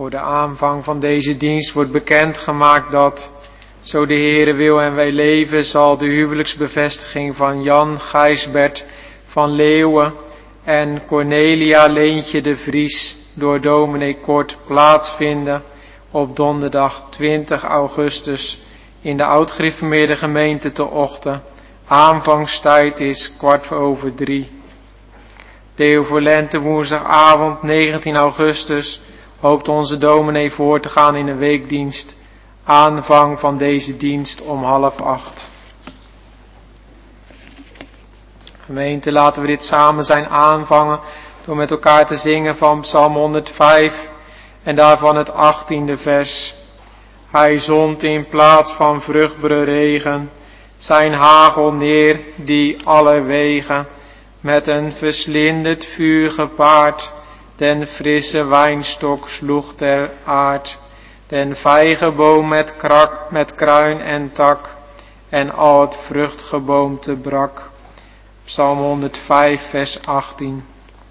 Voor de aanvang van deze dienst wordt bekendgemaakt dat, zo de Heere wil en wij leven, zal de huwelijksbevestiging van Jan Gijsbert van Leeuwen en Cornelia Leentje de Vries door dominee Kort plaatsvinden op donderdag 20 augustus in de oud-gereformeerde gemeente te Ochten. Aanvangstijd is 2:15. Deo voor Lente woensdagavond 19 augustus hoopt onze dominee voor te gaan in een weekdienst. Aanvang van deze dienst om 7:30. Gemeente, laten we dit samen zijn aanvangen door met elkaar te zingen van Psalm 105 en daarvan het 18e vers. Hij zond in plaats van vruchtbare regen zijn hagel neer die aller wegen met een verslindend vuur gepaard den frisse wijnstok sloeg ter aard, den vijgenboom met kruin en tak en al het vruchtgeboomte brak. Psalm 105 vers 18.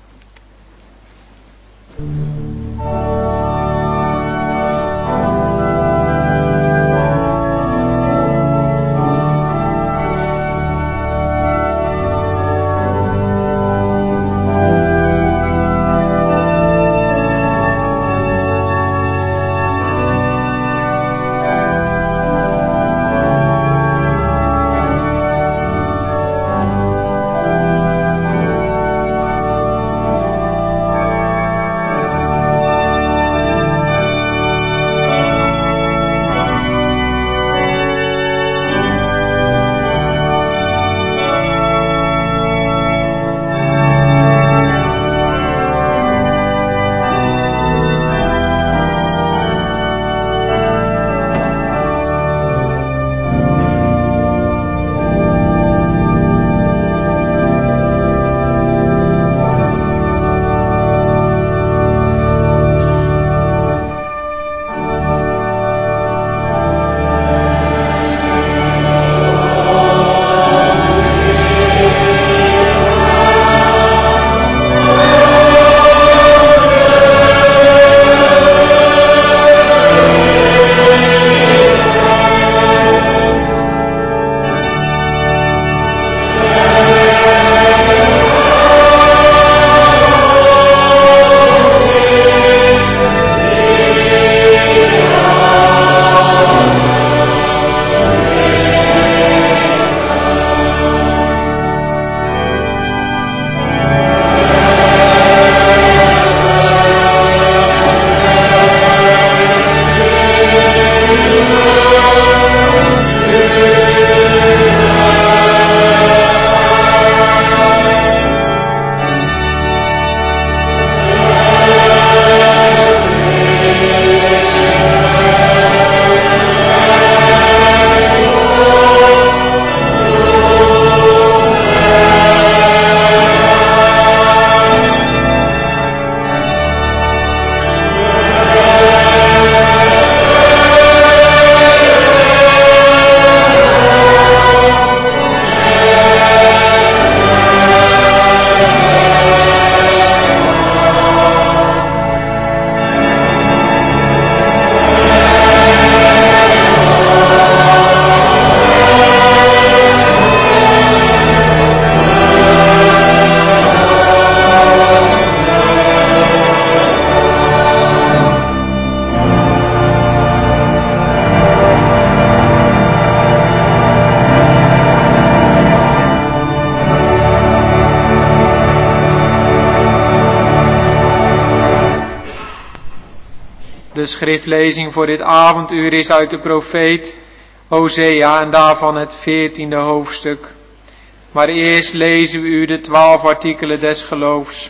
De schriftlezing voor dit avonduur is uit de profeet Hosea en daarvan het 14e hoofdstuk. Maar eerst lezen we u de 12 artikelen des geloofs.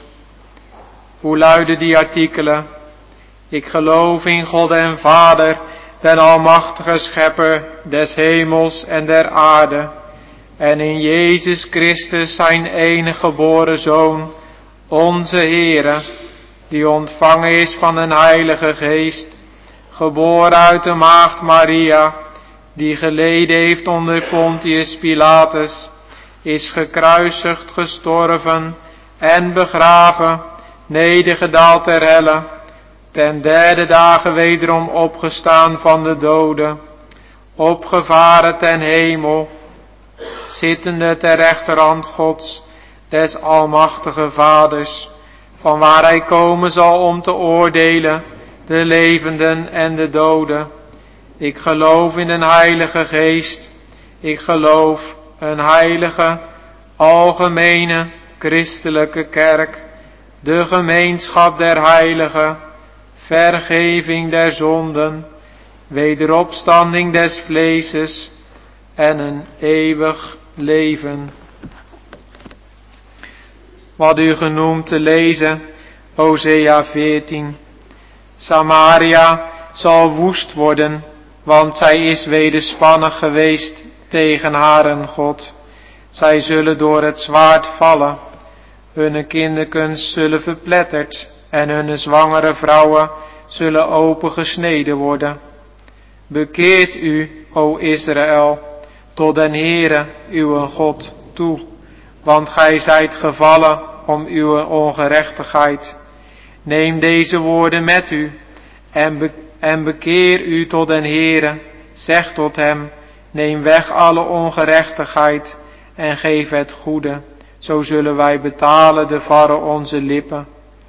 Hoe luiden die artikelen? Ik geloof in God en Vader, den almachtige schepper des hemels en der aarde, en in Jezus Christus zijn enige geboren Zoon, onze Heere, die ontvangen is van een Heilige Geest, geboren uit de maagd Maria, die geleden heeft onder Pontius Pilatus, is gekruisigd, gestorven en begraven, nedergedaald ter helle, ten derde dagen wederom opgestaan van de doden, opgevaren ten hemel, zittende ter rechterhand Gods, des almachtige Vaders, van waar hij komen zal om te oordelen de levenden en de doden. Ik geloof in een heilige geest, ik geloof een heilige, algemene, christelijke kerk, de gemeenschap der heiligen, vergeving der zonden, wederopstanding des vleeses en een eeuwig leven. Wat u genoemd te lezen, Hosea 14. Samaria zal woest worden, want zij is wederspannig geweest tegen haren God. Zij zullen door het zwaard vallen, hunne kinderkens zullen verpletterd en hunne zwangere vrouwen zullen opengesneden worden. Bekeert u, o Israël, tot den Heere, uw God, toe, want gij zijt gevallen om uw ongerechtigheid. Neem deze woorden met u en bekeer u tot den Heere. Zeg tot hem, neem weg alle ongerechtigheid en geef het goede. Zo zullen wij betalen de varre onze lippen.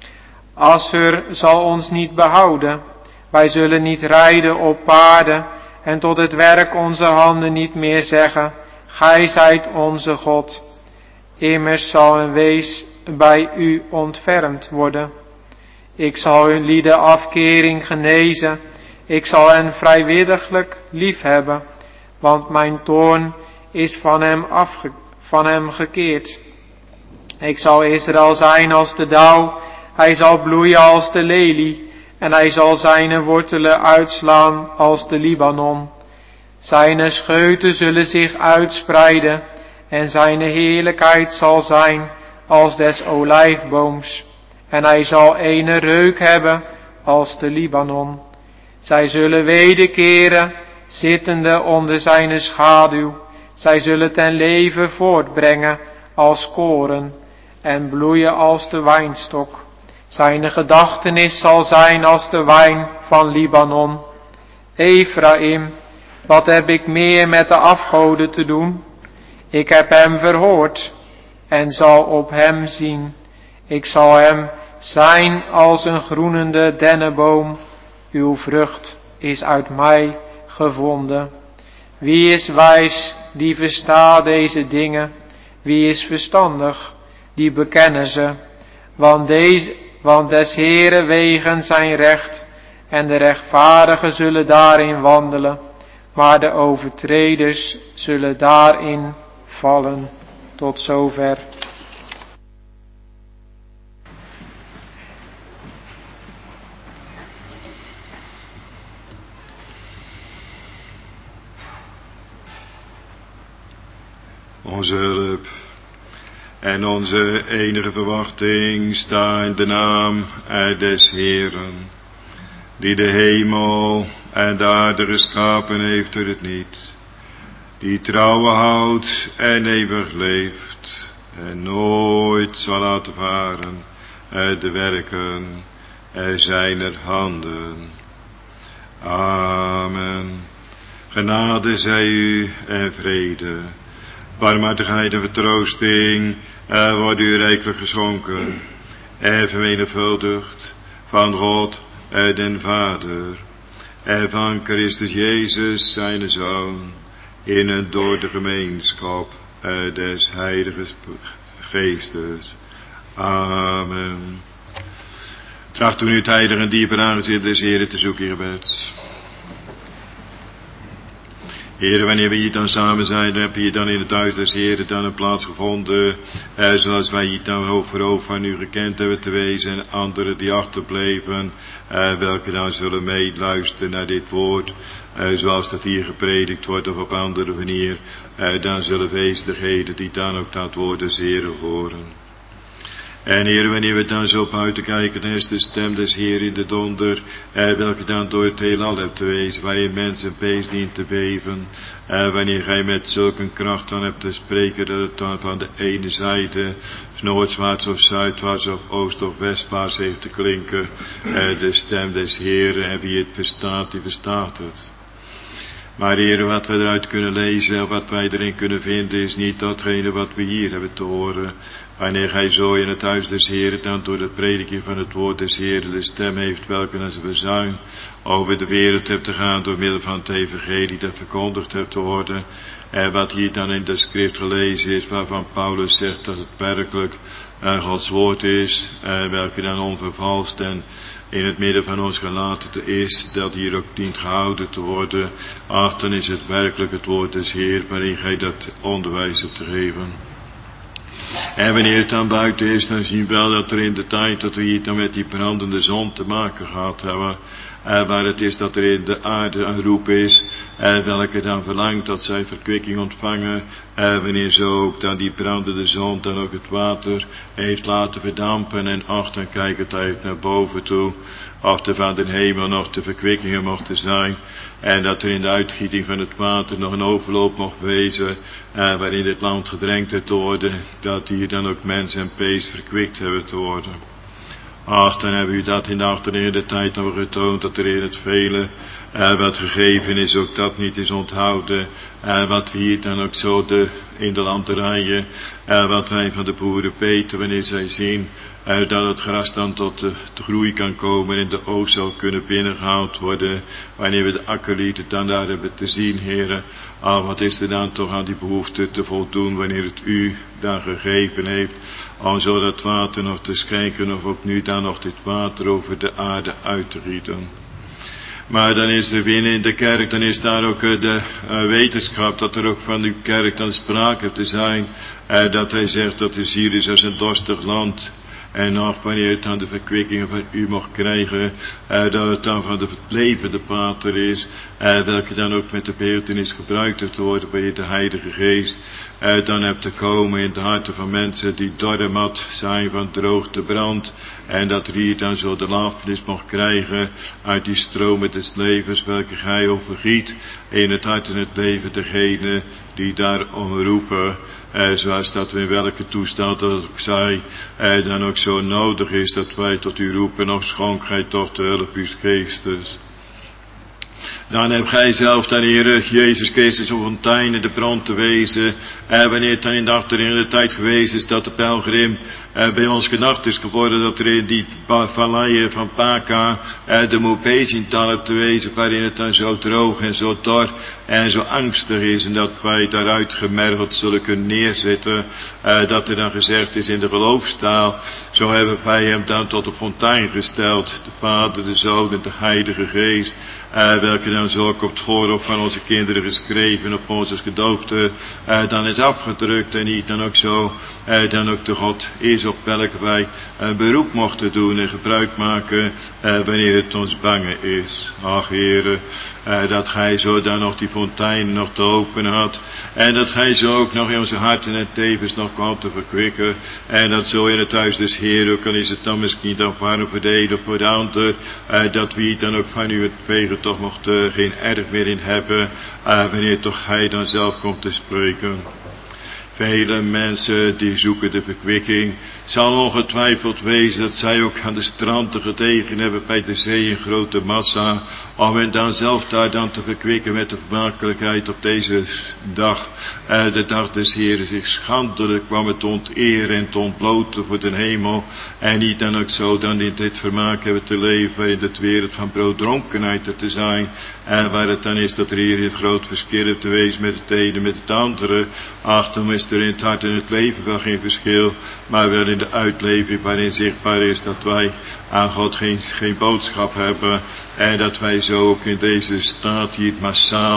Assur zal ons niet behouden. Wij zullen niet rijden op paarden en tot het werk onze handen niet meer zeggen, gij zijt onze God. Immers zal een wees bij u ontfermd worden. Ik zal hun lieden afkering genezen. Ik zal hen vrijwilliglijk lief hebben, want mijn toorn is van hem gekeerd. Ik zal Israël zijn als de dauw, hij zal bloeien als de lelie, en hij zal zijn wortelen uitslaan als de Libanon. Zijn scheuten zullen zich uitspreiden, en zijn heerlijkheid zal zijn als des olijfbooms. En hij zal ene reuk hebben als de Libanon. Zij zullen wederkeren, zittende onder zijn schaduw. Zij zullen ten leven voortbrengen als koren en bloeien als de wijnstok. Zijn gedachtenis zal zijn als de wijn van Libanon. Ephraim, wat heb ik meer met de afgoden te doen? Ik heb hem verhoord en zal op hem zien. Ik zal hem zijn als een groenende dennenboom. Uw vrucht is uit mij gevonden. Wie is wijs, die verstaat deze dingen? Wie is verstandig, die bekennen ze? Want des Heeren wegen zijn recht, en de rechtvaardigen zullen daarin wandelen, maar de overtreders zullen daarin vallen. Tot zover. Onze hulp en onze enige verwachting staat in de naam des Heeren, die de hemel en de aarde geschapen heeft door het niet, die trouwen houdt en eeuwig leeft en nooit zal laten varen de werken zijner handen. Amen. Genade zij u en vrede, barmhartigheid en vertroosting wordt u rijkelijk geschonken en vermenigvuldigd van God den Vader en van Christus Jezus zijn Zoon, in en door de gemeenschap des Heiligen Geestes. Amen. Tracht toen uw tijdig en dieper aangezicht des Heren te zoeken in gebed. Heren, wanneer we hier dan samen zijn, heb je hier dan in het huis des Heren dan een plaats gevonden, zoals wij hier dan hoofd voor hoofd van u gekend hebben te wezen, en anderen die achterbleven, welke dan zullen meeluisteren naar dit woord, zoals dat hier gepredikt wordt of op andere manier, dan zullen wezen degenen die dan ook dat woord des Heren horen. En Heer, wanneer we dan zo buiten kijken, dan is de stem des Heer in de donder, welke dan door het heelal hebt te wezen, waarin mens en beest dient te beven. Wanneer gij met zulke kracht dan hebt te spreken, dat het dan van de ene zijde, noordwaarts of zuidwaarts of oost of westwaarts heeft te klinken, de stem des Heeren, en wie het verstaat, die verstaat het. Maar Heer, wat we eruit kunnen lezen, wat wij erin kunnen vinden, is niet datgene wat we hier hebben te horen. Wanneer gij zo in het huis des Heeren dan door de prediking van het woord des Heeren de stem heeft, welke als een verzuim over de wereld hebt te gaan door middel van het evangelie dat verkondigd hebt te worden. En wat hier dan in de schrift gelezen is, waarvan Paulus zegt dat het werkelijk Gods woord is, welke dan onvervalst en in het midden van ons gelaten is, dat hier ook dient gehouden te worden. Ach, dan is het werkelijk het woord des Heer, waarin gij dat onderwijs hebt te geven. En wanneer het dan buiten is, dan zien we wel dat er in de tijd dat we hier dan met die brandende zon te maken gehad hebben, waar het is dat er in de aarde een roep is, welke dan verlangt dat zij verkwikking ontvangen, wanneer zo ook dan die brandende zon dan ook het water heeft laten verdampen en dan kijkt het uit naar boven toe, of er van de hemel nog de verkwikkingen mochten zijn, en dat er in de uitgieting van het water nog een overloop mocht wezen, waarin het land gedrenkt heeft te worden, dat hier dan ook mens en beest verkwikt hebben te worden. Ach, dan hebben u dat in de achterin tijd nog getoond, dat er in het vele wat gegeven is, ook dat niet is onthouden. Wat we hier dan ook zo in de landerijen, wat wij van de boeren weten, wanneer zij zien dat het gras dan tot de groei kan komen en de oogst zal kunnen binnengehaald worden, wanneer we de akkerlieden dan daar hebben te zien, heren. Wat is er dan toch aan die behoefte te voldoen, wanneer het u dan gegeven heeft, om zo dat water nog te schenken, of ook nu dan nog dit water over de aarde uit te gieten. Maar dan is er binnen in de kerk, dan is daar ook de wetenschap, dat er ook van uw kerk dan sprake te zijn, dat hij zegt dat de ziel is als een dorstig land. En nog wanneer het dan de verkwikkingen van u mocht krijgen, dat het dan van de levende Pater is, welke dan ook met de beeltenis gebruikt heeft te worden, wanneer de Heilige Geest dan hebt te komen in de harten van mensen die dorre mat zijn van droogte brand, en dat er hier dan zo de lafenis mocht krijgen uit die stromen des levens, welke gij overgiet in het hart en het leven degene die daarom roepen, zoals dat we in welke toestand dat ook zij, dan ook zo nodig is dat wij tot u roepen, of schonk gij toch de hulp uws geestes. Dan hebt gij zelf dan, Heere Jezus Christus, een fontein in de bron te wezen. Wanneer het dan in de achterin de tijd geweest is dat de pelgrim bij ons gedacht is geworden, dat er in die valleien van Paka de Mopezintal hebt te wezen, waarin het dan zo droog en zo dor en zo angstig is, en dat wij daaruit gemergeld zullen kunnen neerzitten, dat er dan gezegd is in de geloofstaal, zo hebben wij hem dan tot een fontein gesteld, de Vader, de Zoon en de Heilige Geest, welke dan zo ook op het voorhoofd van onze kinderen geschreven, op onze gedoogden dan is afgedrukt, en niet dan ook zo, dan ook de God is op welke wij beroep mochten doen en gebruik maken, wanneer het ons bange is. Ach, Heere, dat gij zo dan nog die fontein nog te openen had, en dat gij zo ook nog in onze harten en tevens nog kwam te verkwikken, en dat zo in het huis des Heer, ook al is het dan misschien dan warm voor de een of voor de ander, dat wie dan ook van u het vegen toch mocht geen erg meer in hebben, wanneer toch hij dan zelf komt te spreken. Vele mensen die zoeken de verkwikking, zal ongetwijfeld wezen dat zij ook aan de stranden getegen hebben bij de zee in grote massa, om hen dan zelf daar dan te verkwikken met de vermakelijkheid op deze dag, de dag des Heeren, zich schandelijk kwam het te onteren en te ontbloten voor de hemel, en niet dan ook zo dan in dit vermaak hebben te leven, in het wereld van brooddronkenheid te zijn, en waar het dan is dat er hier in het groot verschil te wezen met het ene met het andere. Ach, dan is er in het hart en het leven wel geen verschil, maar wel in de uitleving waarin zichtbaar is dat wij aan God geen boodschap hebben, en dat wij zo ook in deze staat hier massaal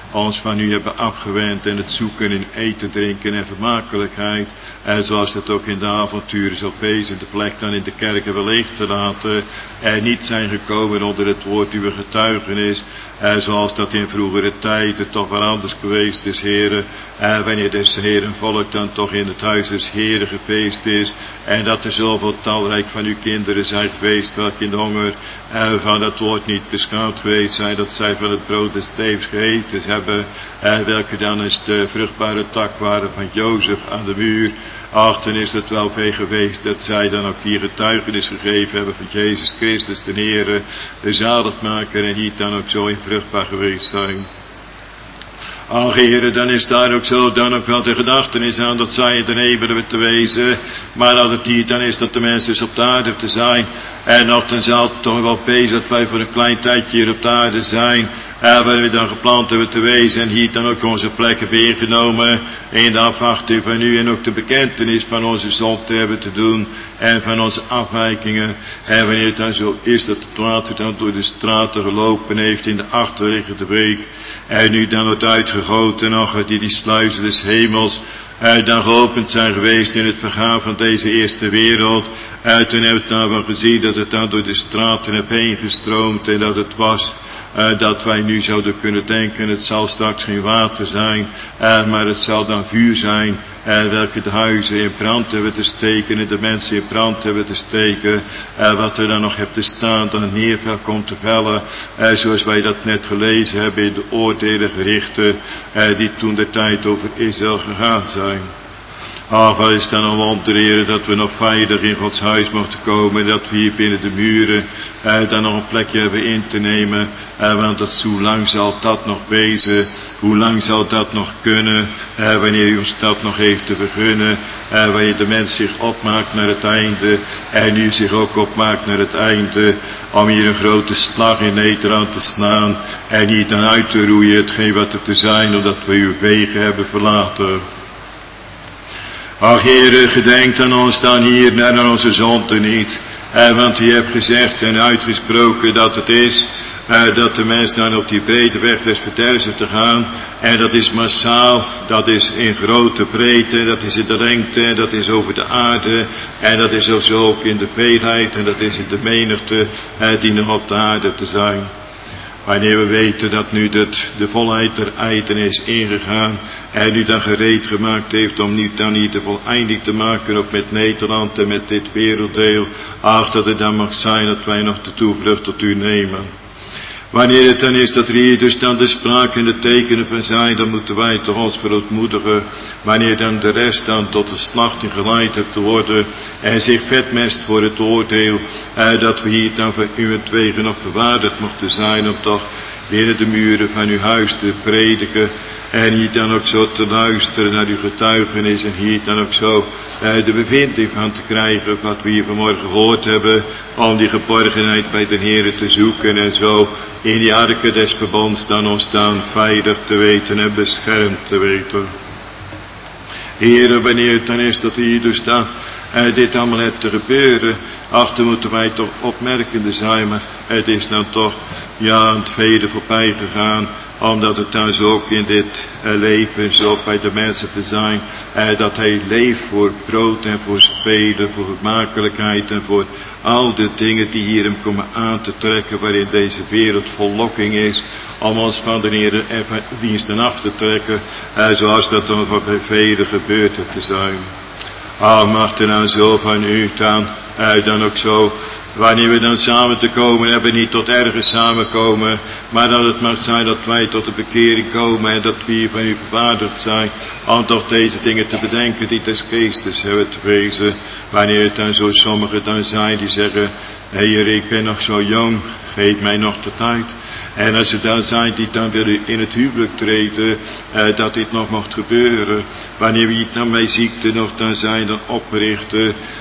ons van u hebben afgewend en het zoeken in eten, drinken en vermakelijkheid. En zoals het ook in de avonturen zal wezen, de plek dan in de kerken wel leeg te laten. En niet zijn gekomen onder het woord uw getuigenis. Zoals dat in vroegere tijden toch wel anders geweest is, heren. Wanneer des Heeren volk dan toch in het huis des Heeren gefeest is. En dat er zoveel talrijk van uw kinderen zijn geweest, welke in de honger van het woord niet beschouwd geweest zijn. Dat zij van het brood des levens gegeten hebben. Welke dan eens de vruchtbare tak waren van Jozef aan de muur. Ach, dan is het wel veel geweest dat zij dan ook die getuigenis gegeven hebben van Jezus Christus, de Heere, de zaligmaker, en niet dan ook zo in vruchtbaar geweest zijn. Ach, Heere, dan is daar ook zo dan ook wel de gedachtenis aan dat zij in de hemel hebben te wezen, maar dat het niet dan is dat de mensen dus op de aarde te zijn. En nog dan zal het toch wel wezen dat wij voor een klein tijdje hier op de aarde zijn. Waar we dan geplant hebben te wezen en hier dan ook onze plekken hebben ingenomen in de afwachting van u en ook de bekentenis van onze zonde hebben te doen en van onze afwijkingen. En wanneer het dan zo is dat het water dan door de straten gelopen heeft in de achterliggende week en nu dan wordt uitgegoten nog die sluizen des hemels dan geopend zijn geweest in het vergaan van deze eerste wereld. Toen hebben we het nou wel gezien dat het dan door de straten heb heen gestroomd en dat het was dat wij nu zouden kunnen denken, het zal straks geen water zijn, maar het zal dan vuur zijn, welke de huizen in brand hebben te steken en de mensen in brand hebben te steken, wat er dan nog hebt te staan, dan het neerval komt te vellen, zoals wij dat net gelezen hebben in de oordelen gerichten, die toen de tijd over Israël gegaan zijn. Ach, wat is dan een wonder, Heer, dat we nog veilig in Gods huis mochten komen, dat we hier binnen de muren dan nog een plekje hebben in te nemen, want dat, hoe lang zal dat nog wezen, hoe lang zal dat nog kunnen, wanneer u ons dat nog heeft te vergunnen, wanneer de mens zich opmaakt naar het einde, en u zich ook opmaakt naar het einde, om hier een grote slag in Nederland te slaan, en niet dan uit te roeien hetgeen wat er te zijn, omdat we uw wegen hebben verlaten. Ach, Heere, gedenk aan ons dan hier en aan onze zonde niet. Want u hebt gezegd en uitgesproken dat het is dat de mens dan op die brede weg des verderfs te gaan. En dat is massaal, dat is in grote breedte, dat is in de lengte, dat is over de aarde. En dat is ook in de veelheid en dat is in de menigte die nog op de aarde te zijn. Wanneer we weten dat nu de volheid der eiten is ingegaan en u dan gereed gemaakt heeft om nu dan hier de voleinding te maken, ook met Nederland en met dit werelddeel, ach, dat het dan mag zijn dat wij nog de toevlucht tot u nemen. Wanneer het dan is dat er hier dus dan de spraak en de tekenen van zijn, dan moeten wij toch ons verootmoedigen. Wanneer dan de rest dan tot de slachting geleid hebt te worden en zich vetmest voor het oordeel, dat we hier dan van uwentwege nog verwaardigd mochten zijn om toch binnen de muren van uw huis te prediken. En hier dan ook zo te luisteren naar uw getuigenis en hier dan ook zo de bevinding van te krijgen wat we hier vanmorgen gehoord hebben, om die geborgenheid bij de Heere te zoeken en zo in die arken des verbonds dan ons dan veilig te weten en beschermd te weten. Heere, wanneer het dan is dat hier dus dan dit allemaal hebt te gebeuren, ach, dan moeten wij toch opmerkende zijn, maar het is dan toch aan het vele voorbij gegaan, omdat het dan zo ook in dit leven zo bij de mensen te zijn, dat hij leeft voor brood en voor spelen, voor vermakelijkheid en voor al de dingen die hier hem komen aan te trekken, waarin deze wereld vol lokking is, om ons van de Heer en van diensten af te trekken, zoals dat dan voor velen gebeurd heeft te zijn. Mag er nou zo van u dan ook zo, wanneer we dan samen te komen hebben, niet tot ergens samenkomen, maar dat het mag zijn dat wij tot de bekering komen en dat we hier van u verwaardigd zijn, om toch deze dingen te bedenken die des geestes hebben te wezen. Wanneer het dan zo sommigen dan zijn die zeggen, Heer, ik ben nog zo jong, geef mij nog de tijd. En als er dan zijn die dan willen in het huwelijk treden, dat dit nog mocht gebeuren. Wanneer we het dan bij ziekte nog dan zijn, dan oprichten.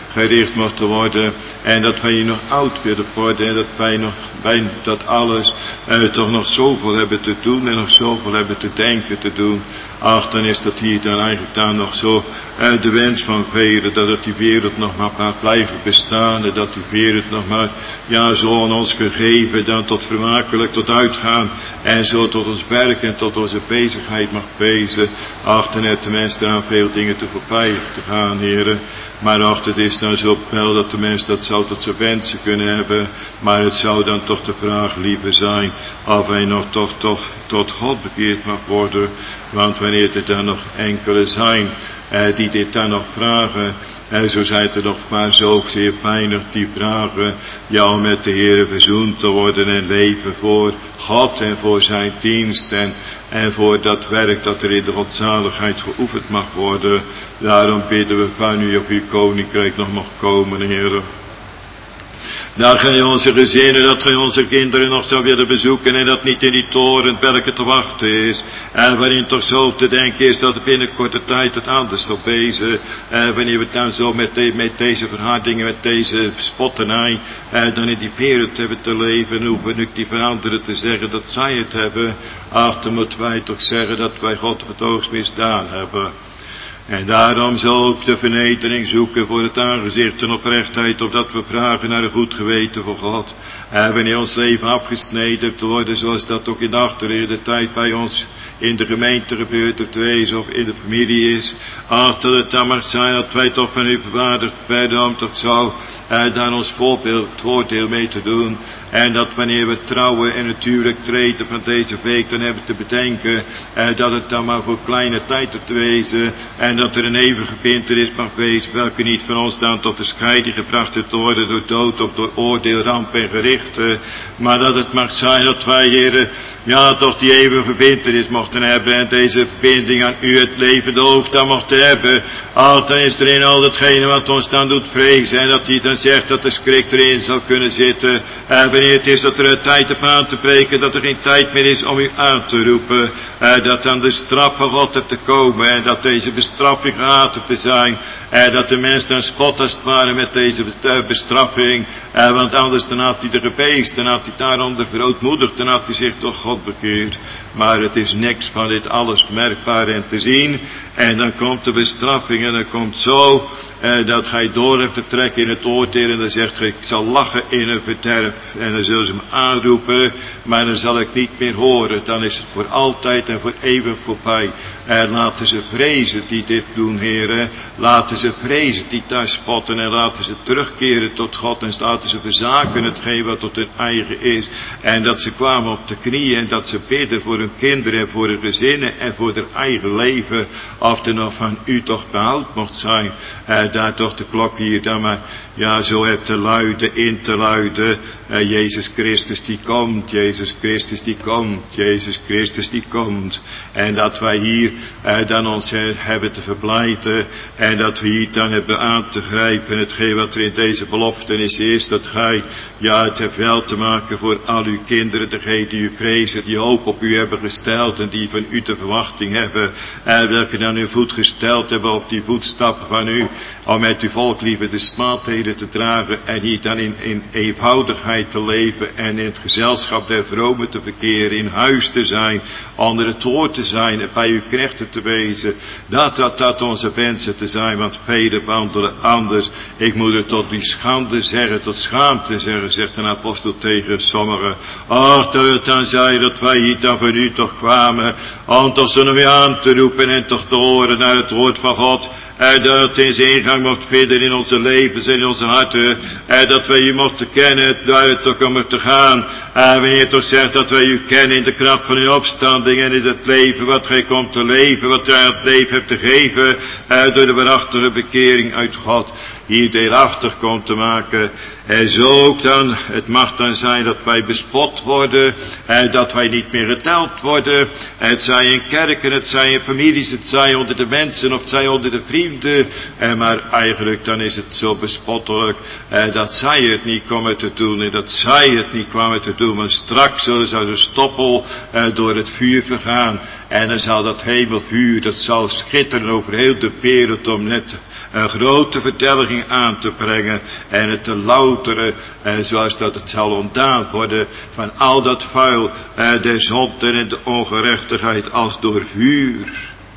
gericht mochten worden. En dat wij hier nog oud willen worden. En dat wij dat alles toch nog zoveel hebben te doen. En nog zoveel hebben te denken te doen. Ach, dan is dat hier dan eigenlijk dan nog zo de wens van velen. Dat die wereld nog maar gaat blijven bestaan. En dat die wereld nog maar, ja, zo aan ons gegeven. Dan tot vermakelijk, tot uitgaan. En zo tot ons werk en tot onze bezigheid mag wezen. Ach, dan heeft de mens daar veel dingen te voorbij te gaan, heren. Maar ach, het is nou zo wel dat de mens dat zou tot zijn wensen kunnen hebben. Maar het zou dan toch de vraag liever zijn of hij nog toch tot God bekeerd mag worden. Want wanneer er dan nog enkele zijn die dit dan nog vragen, zo zijn er nog maar zo zeer weinig die vragen, ja, om met de Heere verzoend te worden en leven voor God en voor zijn dienst en voor dat werk dat er in de godzaligheid geoefend mag worden. Daarom bidden we van u of uw koninkrijk nog mag komen, Heere. Dat gij onze gezinnen, dat gij onze kinderen nog zou willen bezoeken en dat niet in die toren welke te wachten is. En waarin toch zo te denken is dat binnen korte tijd het anders zal wezen. Wanneer we dan zo met deze verhardingen, met deze spotternij, dan in die wereld hebben te leven, hoeven nu die veranderen te zeggen dat zij het hebben. Ach, dan moeten wij toch zeggen dat wij God het oogst misdaan hebben. En daarom zal ook de vernedering zoeken voor het aangezicht en oprechtheid, opdat we vragen naar een goed geweten voor God. En wanneer ons leven afgesneden te worden, zoals dat ook in de achterleden tijd bij ons in de gemeente gebeurt, of wezen of in de familie is. Ach, dat het dan mag zijn dat wij toch van u verwaardigd werden om toch zo daar ons voordeel mee te doen. En dat wanneer we trouwen en natuurlijk treden van deze week, dan hebben we te bedenken dat het dan maar voor kleine tijd te wezen. En dat er een eeuwige verbintenis mag wezen, welke niet van ons dan tot de scheiding gebracht te worden door dood of door oordeel, ramp en gerichten. Maar dat het mag zijn dat wij, heren, ja, toch die eeuwige verbintenis mochten hebben. En deze verbinding aan u, het levende hoofd, dan mochten hebben. Altijd is er in al datgene wat ons dan doet vrezen. En dat hij dan zegt dat de schrik erin zou kunnen zitten. Wanneer het is dat er een tijd op aan te breken, dat er geen tijd meer is om u aan te roepen. Dat dan de straf van God hebt te komen. En dat deze bestraffing gehaat te zijn. Dat de mens dan spot als het ware met deze bestraffing. Want anders dan had hij de gebeest, dan had hij daaronder verootmoedigd, dan had hij zich tot God bekeerd. Maar het is niks van dit alles merkbaar en te zien. En dan komt de bestraffing en dan komt zo dat gij door hebt te trekken in het oordeel. En dan zegt gij, ik zal lachen in een verderf. En dan zullen ze hem aanroepen, maar dan zal ik niet meer horen. Dan is het voor altijd en voor eeuwig voorbij. En laten ze vrezen die dit doen, heren. Laten ze vrezen die daar spotten. En laten ze terugkeren tot God. En laten ze verzaken hetgeen wat tot hun eigen is. En dat ze kwamen op de knieën. En dat ze bidden voor hun kinderen en voor hun gezinnen. En voor hun eigen leven. Of er nog van u toch behoud mocht zijn. Daar toch de klok hier dan maar, ja, zo hebt te luiden, in te luiden. Jezus Christus die komt, Jezus Christus die komt, Jezus Christus die komt. En dat wij hier dan ons hebben te verblijden. En dat we hier dan hebben aan te grijpen. En hetgeen wat er in deze beloftenis is, dat gij, ja, het hebt wel te maken voor al uw kinderen, degene die u vrezen, die hoop op u hebben gesteld en die van u de verwachting hebben. Welke dan uw voet gesteld hebben op die voetstappen van u. Om met uw volk liever de smaadheden te dragen en niet dan in eenvoudigheid te leven en in het gezelschap der vromen te verkeren, in huis te zijn, onder het woord te zijn en bij uw knechten te wezen. Dat onze wensen te zijn, want velen wandelen anders. Ik moet het tot die schande zeggen, tot schaamte zeggen, zegt een apostel tegen sommigen. Ach, dat het dan zei dat wij hier dan van u toch kwamen, om toch zo nog weer aan te roepen en toch te horen naar het woord van God. Dat het in zijn ingang mocht vinden in onze levens en in onze harten. Dat wij u mochten kennen, uit toch om te gaan. Wanneer toch zegt dat wij u kennen in de kracht van uw opstanding en in het leven wat gij komt te leven, wat gij het leven hebt te geven, door de waarachtige bekering uit God. Hier deelachtig komt te maken. En zo ook dan, het mag dan zijn dat wij bespot worden, dat wij niet meer geteld worden. Het zij in kerken, het zij in families, het zij onder de mensen of het zij onder de vrienden. Maar eigenlijk dan is het zo bespottelijk dat zij het niet komen te doen en dat zij het niet kwamen te doen. Maar straks zullen ze als een stoppel door het vuur vergaan. En dan zal dat hemelvuur, dat zal schitteren over heel de wereld om net een grote vertelging aan te brengen. En het te louteren, zoals dat het zal ontdaan worden van al dat vuil, de zonde en de ongerechtigheid als door vuur.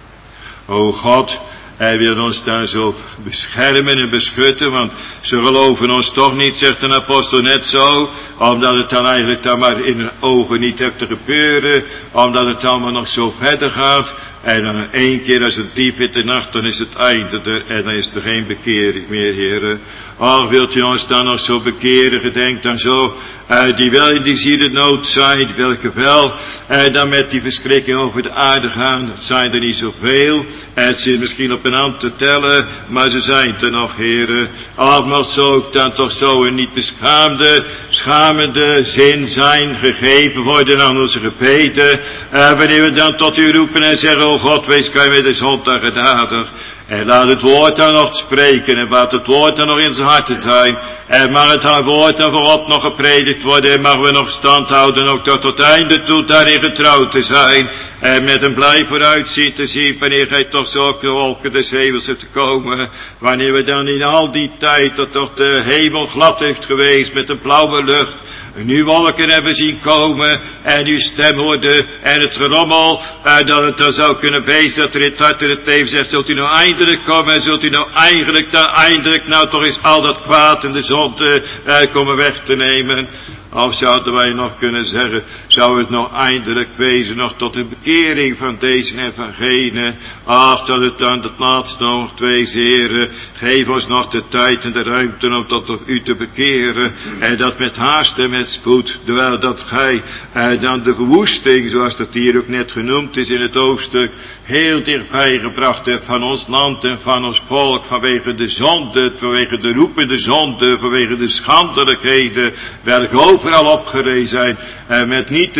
O God, Hij wil ons daar zo beschermen en beschutten, want ze geloven ons toch niet, zegt een apostel, net zo, omdat het dan eigenlijk dan maar in hun ogen niet heeft te gebeuren, omdat het allemaal nog zo verder gaat. En dan één keer als het diep in de nacht, dan is het einde er en dan is er geen bekering meer, heren. Och, wilt u ons dan nog zo bekeren, gedenk dan zo, die wel in die zielennood zijn, welke wel, dan met die verschrikking over de aarde gaan, dat zijn er niet zoveel. Het zit misschien op een hand te tellen, maar ze zijn er nog, heren. Och, mag zo ook dan toch zo een niet beschaamde, schamende zin zijn gegeven worden aan onze gebeden, wanneer we dan tot u roepen en zeggen, o God, wees gij met de zondag genadig. En laat het woord dan nog spreken en laat het woord dan nog in zijn harten zijn. En mag het woord dan voor God nog gepredikt worden en mag we nog stand houden ook tot het einde toe daarin getrouwd te zijn. En met een blij vooruitzien te zien wanneer gij toch zo op de wolken des hemels hebt te komen. Wanneer we dan in al die tijd dat toch de hemel glad heeft geweest met een blauwe lucht. Nu wolken hebben zien komen en uw stem hoorde en het gerommel, dat het dan zou kunnen wezen dat er in het hart en het leven zegt, zult u nou eindelijk komen en zult u nou eindelijk nou toch eens al dat kwaad en de zonde komen weg te nemen. Of zouden wij nog kunnen zeggen, zou het nog eindelijk wezen, nog tot de bekering van deze en van gene. Ach, dat het dan het laatste nog wezen, heren. Geef ons nog de tijd en de ruimte om tot op u te bekeren. En dat met haast en met spoed, terwijl dat gij dan de verwoesting, zoals dat hier ook net genoemd is in het hoofdstuk, heel dichtbij gebracht hebt van ons land en van ons volk, vanwege de zonde, vanwege de roepende zonde, vanwege de schandelijkheden, welke overal opgerezen zijn, met niet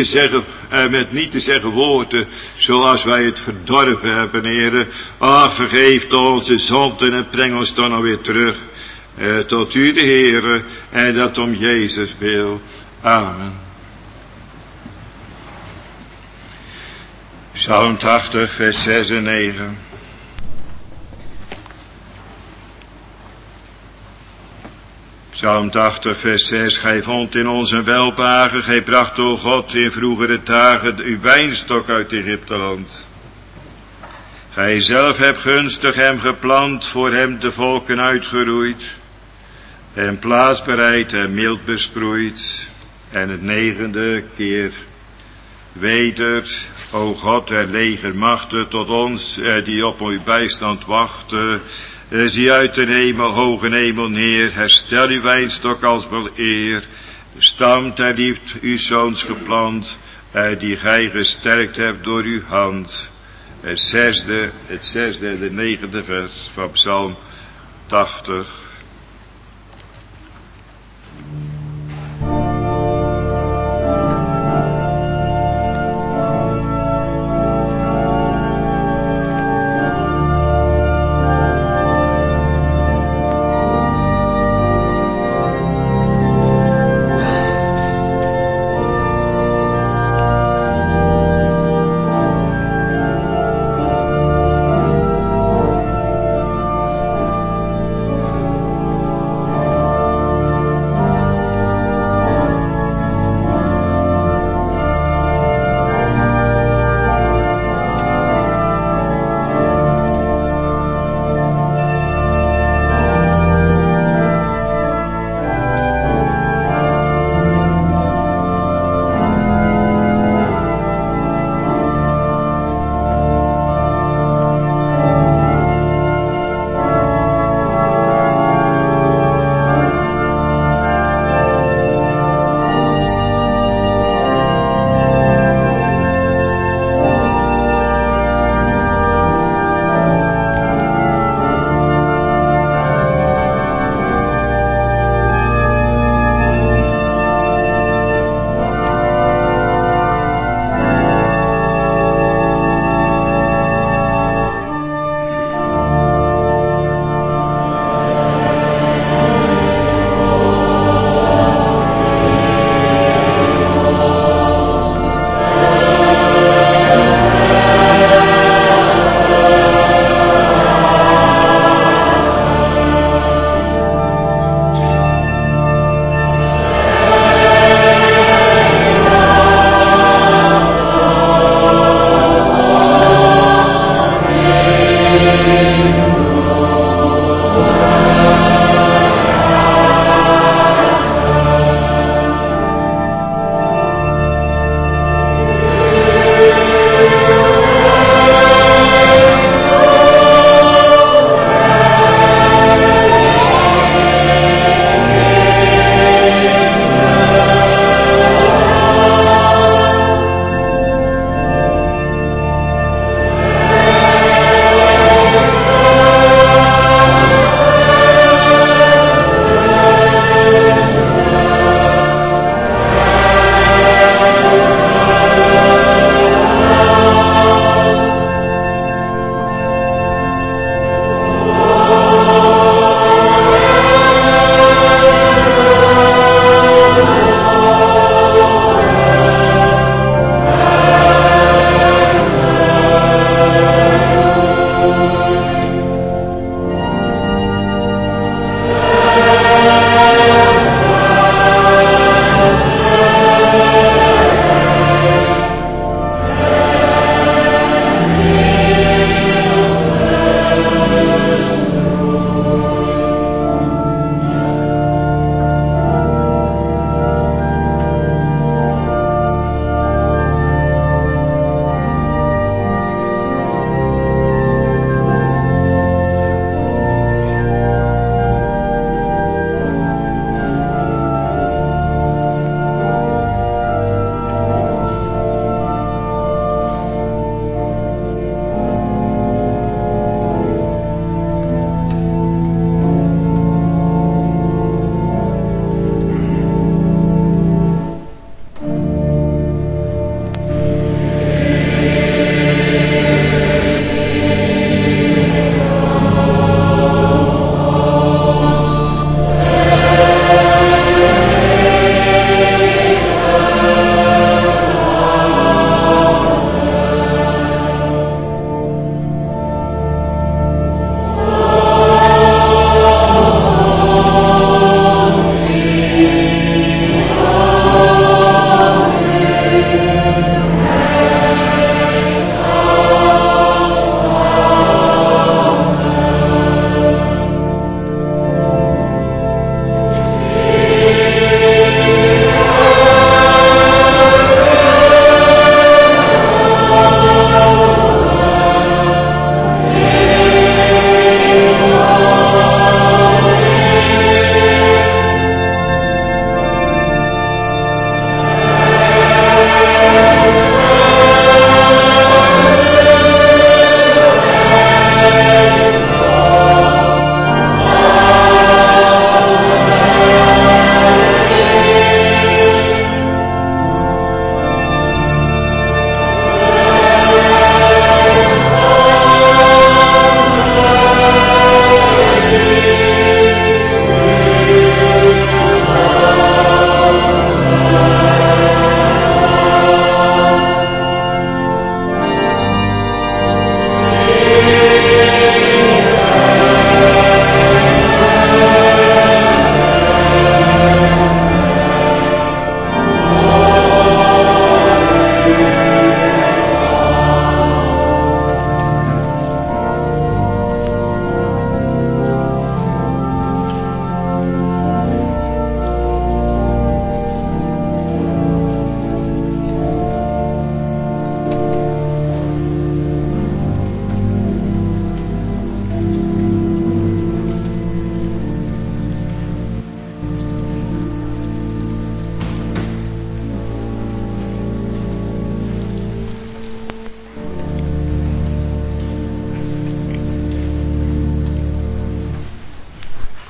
te zeggen woorden, zoals wij het verdorven hebben, heren. Ach, vergeef onze zonden en breng ons dan alweer terug, tot u de Heere, en dat om Jezus wil. Amen. Psalm 80, vers 6 en 9. Psalm 80, vers 6. Gij vond in ons een welbehagen, gij bracht, o God, in vroegere dagen uw wijnstok uit Egypteland. Gij zelf hebt gunstig hem geplant, voor hem de volken uitgeroeid, en plaats bereid en mild besproeid. En het 9e keer. Weder, o God, der legermachten tot ons, die op uw bijstand wachten. Zie uit de hemel, hoge hemel neer, herstel uw wijnstok als wel eer. De stam ter liefde uw zoons geplant, die gij gesterkt hebt door uw hand. Het zesde en de 9e vers van Psalm 80.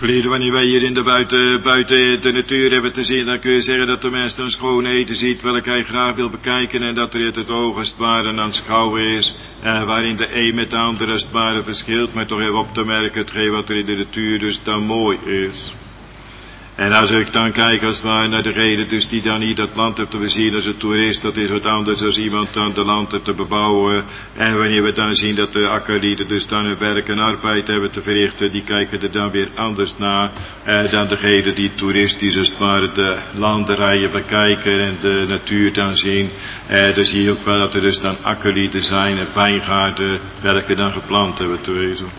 Geliefden, wanneer wij hier in de buiten de natuur hebben te zien, dan kun je zeggen dat de mens dan schoonheden ziet, welke hij graag wil bekijken, en dat er het oog als het ware aan het schouwen is, waarin de een met de ander als het ware verschilt, maar toch even op te merken hetgeen wat er in de natuur dus dan mooi is. En als ik dan kijk als het ware naar degene dus die dan hier dat land heeft te bezien als een toerist, dat is wat anders dan iemand dan de land heeft te bebouwen. En wanneer we dan zien dat de akkerlieden dus dan hun werk en arbeid hebben te verrichten, die kijken er dan weer anders naar dan degene die toeristisch als het ware de landerijen bekijken en de natuur dan zien. Dan zie je ook wel dat er dus dan akkerlieden zijn en wijngaarden welke dan geplant hebben te wezen.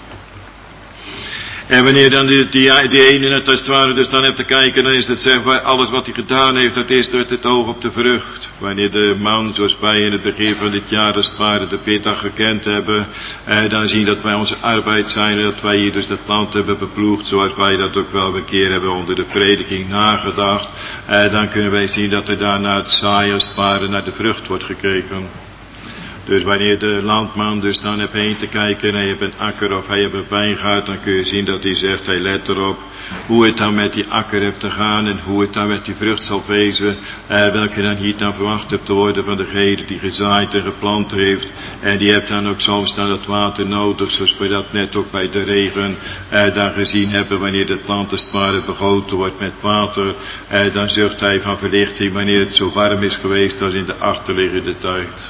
En wanneer dan die ene het als het ware dus dan hebt te kijken, dan is het zeg maar alles wat hij gedaan heeft, dat is door het oog op de vrucht. Wanneer de man, zoals wij in het begin van dit jaar als het ware de pitdag gekend hebben, dan zien dat wij onze arbeid zijn en dat wij hier dus dat land hebben beploegd, zoals wij dat ook wel een keer hebben onder de prediking nagedacht. Dan kunnen wij zien dat er daar naar het zaaien als het ware naar de vrucht wordt gekeken. Dus wanneer de landman dus dan hebt heen te kijken en hij heeft een akker of hij heeft een wijngaard, dan kun je zien dat hij zegt, hij let erop hoe het dan met die akker hebt te gaan en hoe het dan met die vrucht zal wezen, welke dan hier dan verwacht hebt te worden van degene die gezaaid en geplant heeft. En die hebt dan ook soms dan het water nodig, zoals we dat net ook bij de regen dan gezien hebben, wanneer het land als het ware begoten wordt met water, dan zucht hij van verlichting wanneer het zo warm is geweest als in de achterliggende tijd.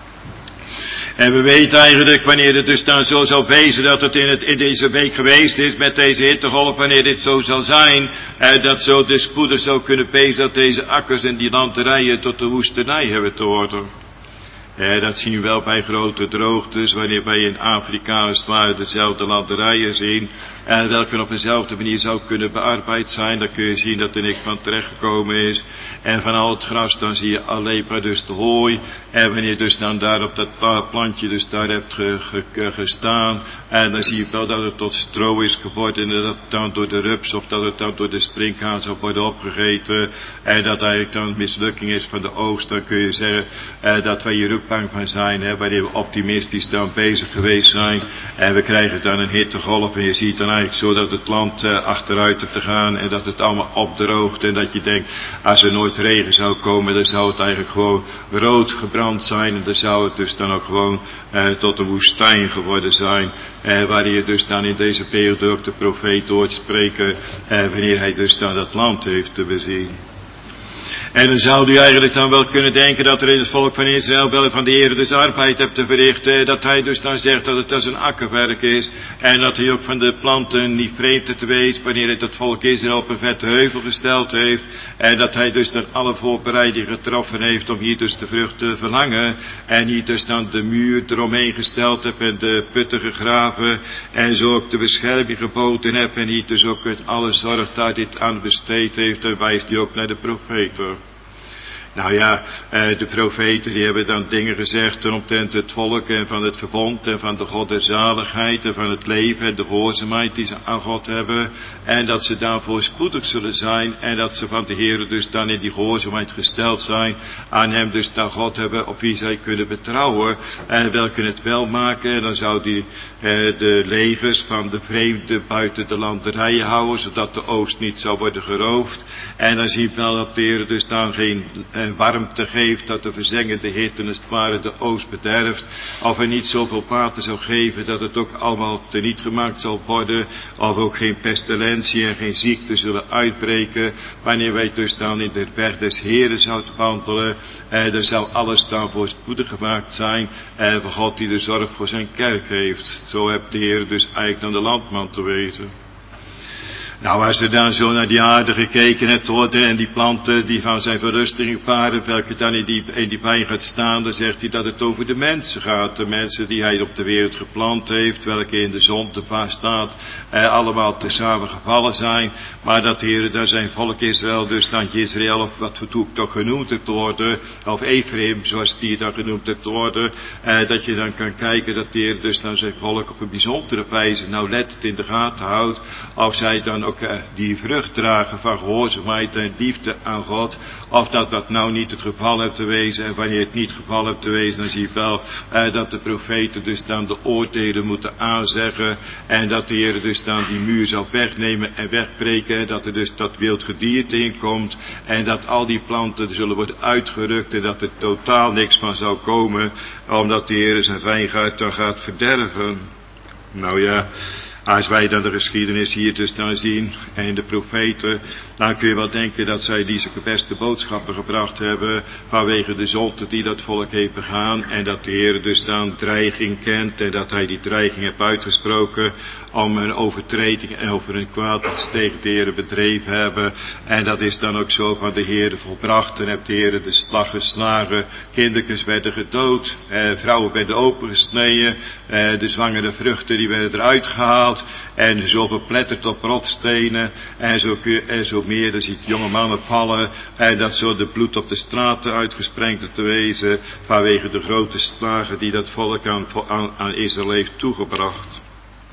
En we weten eigenlijk wanneer het dus dan zo zal wezen dat het in deze week geweest is met deze hittegolf, wanneer dit zo zal zijn, dat zo de spoedig zou kunnen wezen dat deze akkers en die landerijen tot de woestenij hebben te worden. Dat zien we wel bij grote droogtes, wanneer wij in Afrika als het ware dezelfde landerijen zien, welke op dezelfde manier zou kunnen bearbeid zijn. Dan kun je zien dat er niks van terechtgekomen is. En van al het gras dan zie je alleen maar dus de hooi. En wanneer dus dan daar op dat plantje dus daar hebt gestaan, dan zie je wel dat het tot stro is geworden en dat het dan door de rups of dat het dan door de sprinkhaan zou worden opgegeten. En dat eigenlijk dan een mislukking is van de oogst. Dan kun je zeggen dat wij hier ook bang van zijn, wanneer we optimistisch dan bezig geweest zijn. En we krijgen dan een hittegolf en je ziet dan eigenlijk zo dat het land achteruit heeft te gaan en dat het allemaal opdroogt. En dat je denkt, als er nooit regen zou komen, dan zou het eigenlijk gewoon rood gebrand zijn. En dan zou het dus dan ook gewoon tot een woestijn geworden zijn. Waar je dus dan in deze periode ook de profeet hoort spreken, wanneer hij dus dan dat land heeft te bezien. En dan zou u eigenlijk dan wel kunnen denken dat er in het volk van Israël wel van de Heer dus arbeid hebt te verrichten. Dat hij dus dan zegt dat het als een akkerwerk is. En dat hij ook van de planten niet vreemd te wees wanneer hij het volk Israël op een vette heuvel gesteld heeft. En dat hij dus dan alle voorbereidingen getroffen heeft om hier dus de vrucht te verlangen. En hier dus dan de muur eromheen gesteld hebt en de putten gegraven. En zo ook de bescherming geboden hebt. En hier dus ook het alle zorg daar dit aan besteed heeft. En wijst hij ook naar de profeten. Nou ja, de profeten die hebben dan dingen gezegd omtrent het volk en van het verbond en van de God der zaligheid en van het leven en de gehoorzaamheid die ze aan God hebben. En dat ze daarvoor spoedig zullen zijn en dat ze van de Heer dus dan in die gehoorzaamheid gesteld zijn. Aan hem dus dan God hebben op wie zij kunnen betrouwen en welke het wel maken. En dan zou die de legers van de vreemde buiten de landerijen houden, zodat de oogst niet zou worden geroofd. En dan zie je wel dat de Heer dus dan geen warmte geeft, dat de verzengende hitte als het ware de oogst bederft, of hij niet zoveel water zou geven dat het ook allemaal teniet gemaakt zal worden, of ook geen pestilentie en geen ziekte zullen uitbreken. Wanneer wij dus dan in de weg des Heren zouden wandelen, dan zou alles dan voorspoedig gemaakt zijn, voor God die de zorg voor zijn kerk heeft. Zo hebt de Heer dus eigenlijk aan de landman te wezen. Nou, als er dan zo naar die aarde gekeken hebt worden en die planten die van zijn verrusting waren, welke dan in die wijn gaat staan, dan zegt hij dat het over de mensen gaat. De mensen die hij op de wereld geplant heeft, welke in de zonde staat, allemaal tezamen gevallen zijn. Maar dat de Heer dan zijn volk Israël, dus dan Israël, of wat we toen toch genoemd hebt te worden, of Ephraim, zoals die dan genoemd hebt te worden, dat je dan kan kijken dat de Heer dus dan zijn volk op een bijzondere wijze nauwlettend in de gaten houdt, of zij dan ook ook die vrucht dragen van gehoorzaamheid en liefde aan God. Of dat nou niet het geval hebt te wezen. En wanneer het niet het geval hebt te wezen, dan zie je wel dat de profeten dus dan de oordelen moeten aanzeggen. En dat de Heer dus dan die muur zal wegnemen en wegbreken. En dat er dus dat wild gedierte in komt. En dat al die planten zullen worden uitgerukt. En dat er totaal niks van zou komen. Omdat de Heer zijn wijngaard dan gaat verderven. Nou ja, als wij dan de geschiedenis hier dus dan zien en de profeten, dan kun je wel denken dat zij die beste boodschappen gebracht hebben vanwege de zonde die dat volk heeft begaan. En dat de Heer dus dan dreiging kent en dat hij die dreiging heeft uitgesproken om een overtreding en over een kwaad dat ze tegen de Heer bedreven hebben. En dat is dan ook zo van de Heer volbracht en heeft de Heer de slag geslagen. Kindertjes werden gedood, vrouwen werden opengesneden, de zwangere vruchten die werden eruit gehaald. En zo verpletterd op rotstenen. En zo meer. Dan ziet jonge mannen vallen. En dat zo de bloed op de straten uitgesprengd te wezen. Vanwege de grote slagen die dat volk aan Israël heeft toegebracht.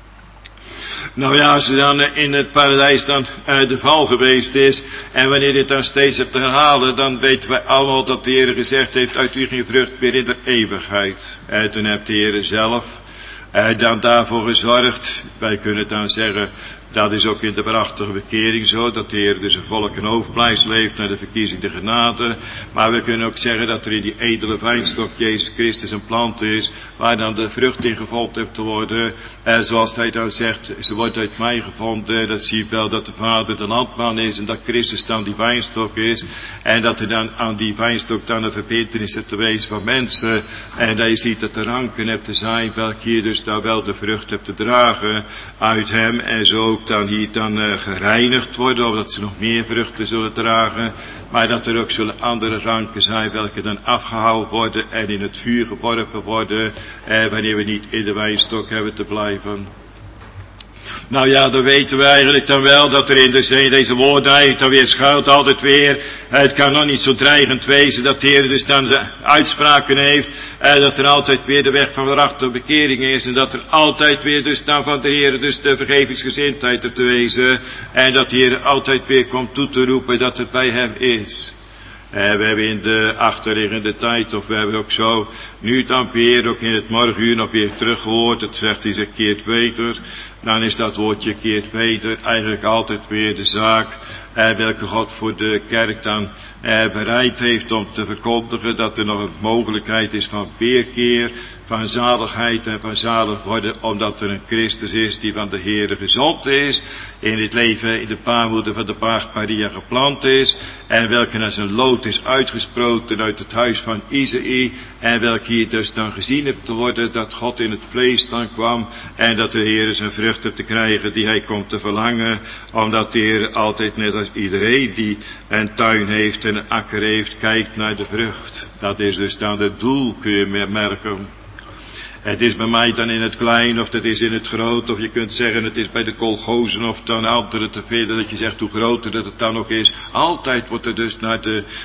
Nou ja, als er dan in het paradijs dan de val geweest is. En wanneer dit dan steeds hebt te herhalen. Dan weten wij allemaal dat de Heer gezegd heeft. Uit u geen vrucht meer in de eeuwigheid. En toen heeft de Heer zelf dan daarvoor gezorgd. Wij kunnen dan zeggen, dat is ook in de prachtige bekering zo, dat de Heer dus een volk een overblijfsel heeft naar de verkiezing de genade. Maar we kunnen ook zeggen dat er in die edele wijnstok Jezus Christus een plant is, waar dan de vrucht in gevonden heeft te worden. Zoals hij dan zegt, ze wordt uit mij gevonden. Dat zie je wel dat de Vader de landman is en dat Christus dan die wijnstok is. En dat er dan aan die wijnstok dan een verbintenis heeft te wezen van mensen. En dat je ziet dat de ranken hebt te zijn, welke hier dus daar wel de vrucht hebt te dragen uit hem. En zo ook dan hier dan gereinigd worden, of dat ze nog meer vruchten zullen dragen. Maar dat er ook zullen andere ranken zijn, welke dan afgehouden worden en in het vuur geworpen worden. Wanneer we niet in de wijnstok hebben te blijven. Nou ja, dan weten we eigenlijk dan wel dat er in deze woorden eigenlijk dan weer schuilt altijd weer. Het kan nog niet zo dreigend wezen dat de Heer dus dan de uitspraken heeft. Dat er altijd weer de weg van waarachtige bekering is. En dat er altijd weer dus dan van de Heer dus de vergevingsgezindheid er te wezen. En dat de Heer altijd weer komt toe te roepen dat het bij hem is. We hebben in de achterliggende tijd, of we hebben ook zo, nu dan weer, ook in het morgenuur nog weer teruggehoord. Het zegt hij, ze keert beter. Dan is dat woordje keert beter eigenlijk altijd weer de zaak welke God voor de kerk dan bereid heeft om te verkondigen dat er nog een mogelijkheid is van weerkeer, van zaligheid en van zalig worden, omdat er een Christus is die van de Heere gezond is, in het leven in de baarmoeder van de Maagd Maria geplant is, en welke als een lood is uitgesproken uit het huis van Isaïe, en welke hier dus dan gezien hebt te worden dat God in het vlees dan kwam, en dat de Heere zijn vruchten te krijgen die hij komt te verlangen, omdat de Heere altijd net als iedereen die een tuin heeft en een akker heeft, kijkt naar de vrucht. Dat is dus dan het doel, kun je merken. Het is bij mij dan in het klein, of het is in het groot, of je kunt zeggen het is bij de kolgozen, of dan andere te veel, dat je zegt hoe groter dat het dan ook is. Altijd wordt er dus naar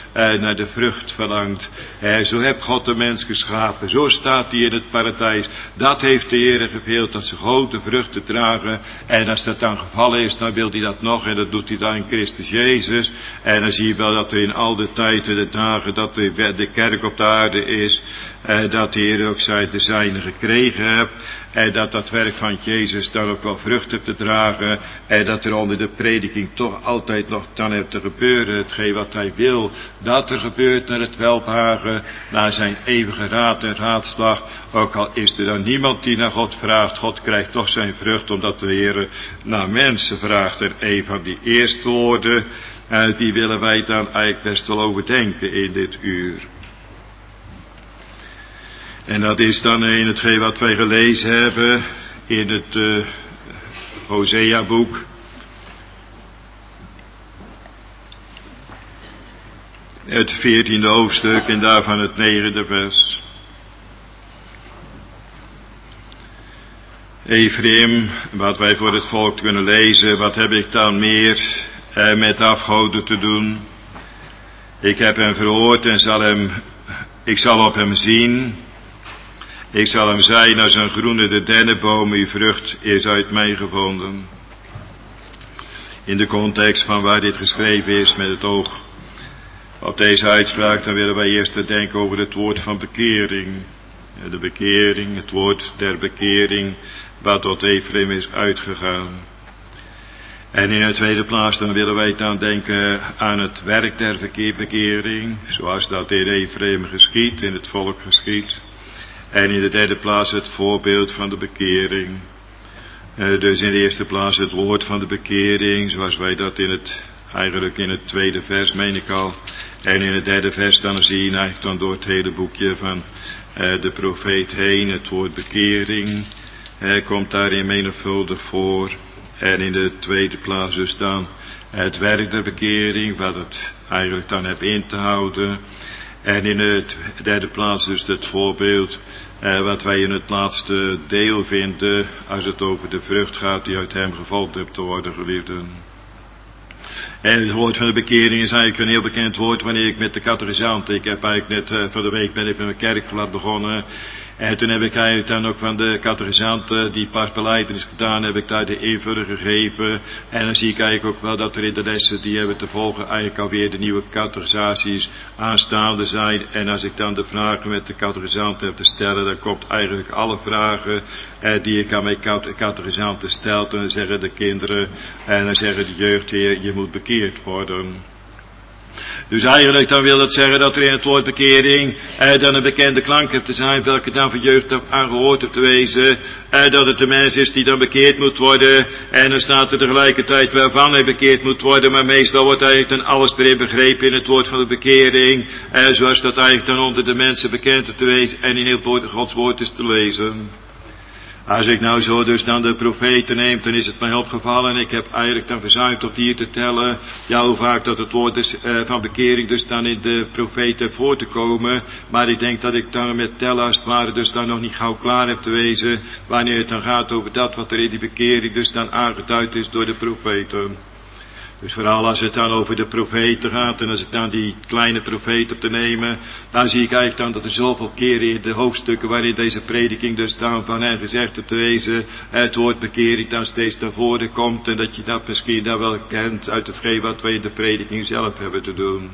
de vrucht verlangd. Zo heeft God de mens geschapen, zo staat hij in het paradijs. Dat heeft de Heer geveeld, dat ze grote vruchten dragen. En als dat dan gevallen is, dan wil hij dat nog, en dat doet hij dan in Christus Jezus. En dan zie je wel dat er in al de tijd en de dagen, dat de kerk op de aarde is, dat de Heer ook de zijne gekregen hebt, en dat werk van Jezus dan ook wel vrucht hebt te dragen, en dat er onder de prediking toch altijd nog dan heeft te gebeuren, hetgeen wat hij wil, dat er gebeurt naar het welbehagen, naar zijn eeuwige raad en raadslag, ook al is er dan niemand die naar God vraagt, God krijgt toch zijn vrucht, omdat de Heer naar mensen vraagt. En een van die eerste woorden, die willen wij dan eigenlijk best wel overdenken in dit uur. En dat is dan in hetgeen wat wij gelezen hebben in het Hosea-boek. Het 14e hoofdstuk en daarvan het 9e vers. Ephraim, wat wij voor het volk kunnen lezen, wat heb ik dan meer met afgoden te doen? Ik heb hem verhoord en ik zal op hem zien. Ik zal hem zijn als een groene de dennenboom, uw vrucht is uit mij gevonden. in de context van waar dit geschreven is met het oog op deze uitspraak, dan willen wij eerst denken over het woord van bekering. De bekering, het woord der bekering, wat tot Efraim is uitgegaan. En in de tweede plaats dan willen wij dan denken aan het werk der bekering, zoals dat in Efraim geschiet, in het volk geschiet. En in de derde plaats het voorbeeld van de bekering. Dus in de eerste plaats het woord van de bekering, zoals wij dat eigenlijk in het tweede vers, meen ik al. En in het derde vers dan zien, eigenlijk dan door het hele boekje van de profeet heen, het woord bekering komt daarin menigvuldig voor. En in de tweede plaats dus dan het werk der bekering, wat het eigenlijk dan heb in te houden. En in de derde plaats dus het voorbeeld wat wij in het laatste deel vinden, als het over de vrucht gaat die uit hem gevolgd hebt te worden, geliefden. En het woord van de bekering is eigenlijk een heel bekend woord wanneer ik met de catechisant, ik heb eigenlijk net van de week ben ik met mijn kerkblad begonnen. En toen heb ik eigenlijk dan ook van de catechisant die pas belijdenis gedaan, heb ik daar de invulling gegeven. En dan zie ik eigenlijk ook wel dat er in de lessen die hebben te volgen eigenlijk alweer de nieuwe catechisaties aanstaande zijn. En als ik dan de vragen met de catechisant heb te stellen, dan komt eigenlijk alle vragen die ik aan mijn catechisanten stel. En dan zeggen de kinderen en dan zeggen de jeugd, je moet bekeerd worden. Dus eigenlijk dan wil dat zeggen dat er in het woord bekering dan een bekende klank hebt te zijn, welke dan van jeugd af aangehoord hebt te wezen, dat het de mens is die dan bekeerd moet worden, en dan staat er tegelijkertijd waarvan hij bekeerd moet worden, maar meestal wordt eigenlijk dan alles erin begrepen in het woord van de bekering, zoals dat eigenlijk dan onder de mensen bekend te wezen en in heel Gods woord is te lezen. Als ik nou zo dus dan de profeten neem, dan is het mij opgevallen en ik heb eigenlijk dan verzuimd op hier te tellen, ja hoe vaak dat het woord is van bekering dus dan in de profeten voor te komen, maar ik denk dat ik dan met tellen als het ware dus dan nog niet gauw klaar heb te wezen, wanneer het dan gaat over dat wat er in die bekering dus dan aangeduid is door de profeten. Dus vooral als het dan over de profeten gaat en als ik dan die kleine profeten te nemen, dan zie ik eigenlijk dan dat er zoveel keren in de hoofdstukken waarin deze prediking dus dan van hen gezegd hebt te wezen, het woord bekering dan steeds naar voren komt en dat je dat misschien dan wel kent uit hetgeen wat wij in de prediking zelf hebben te doen.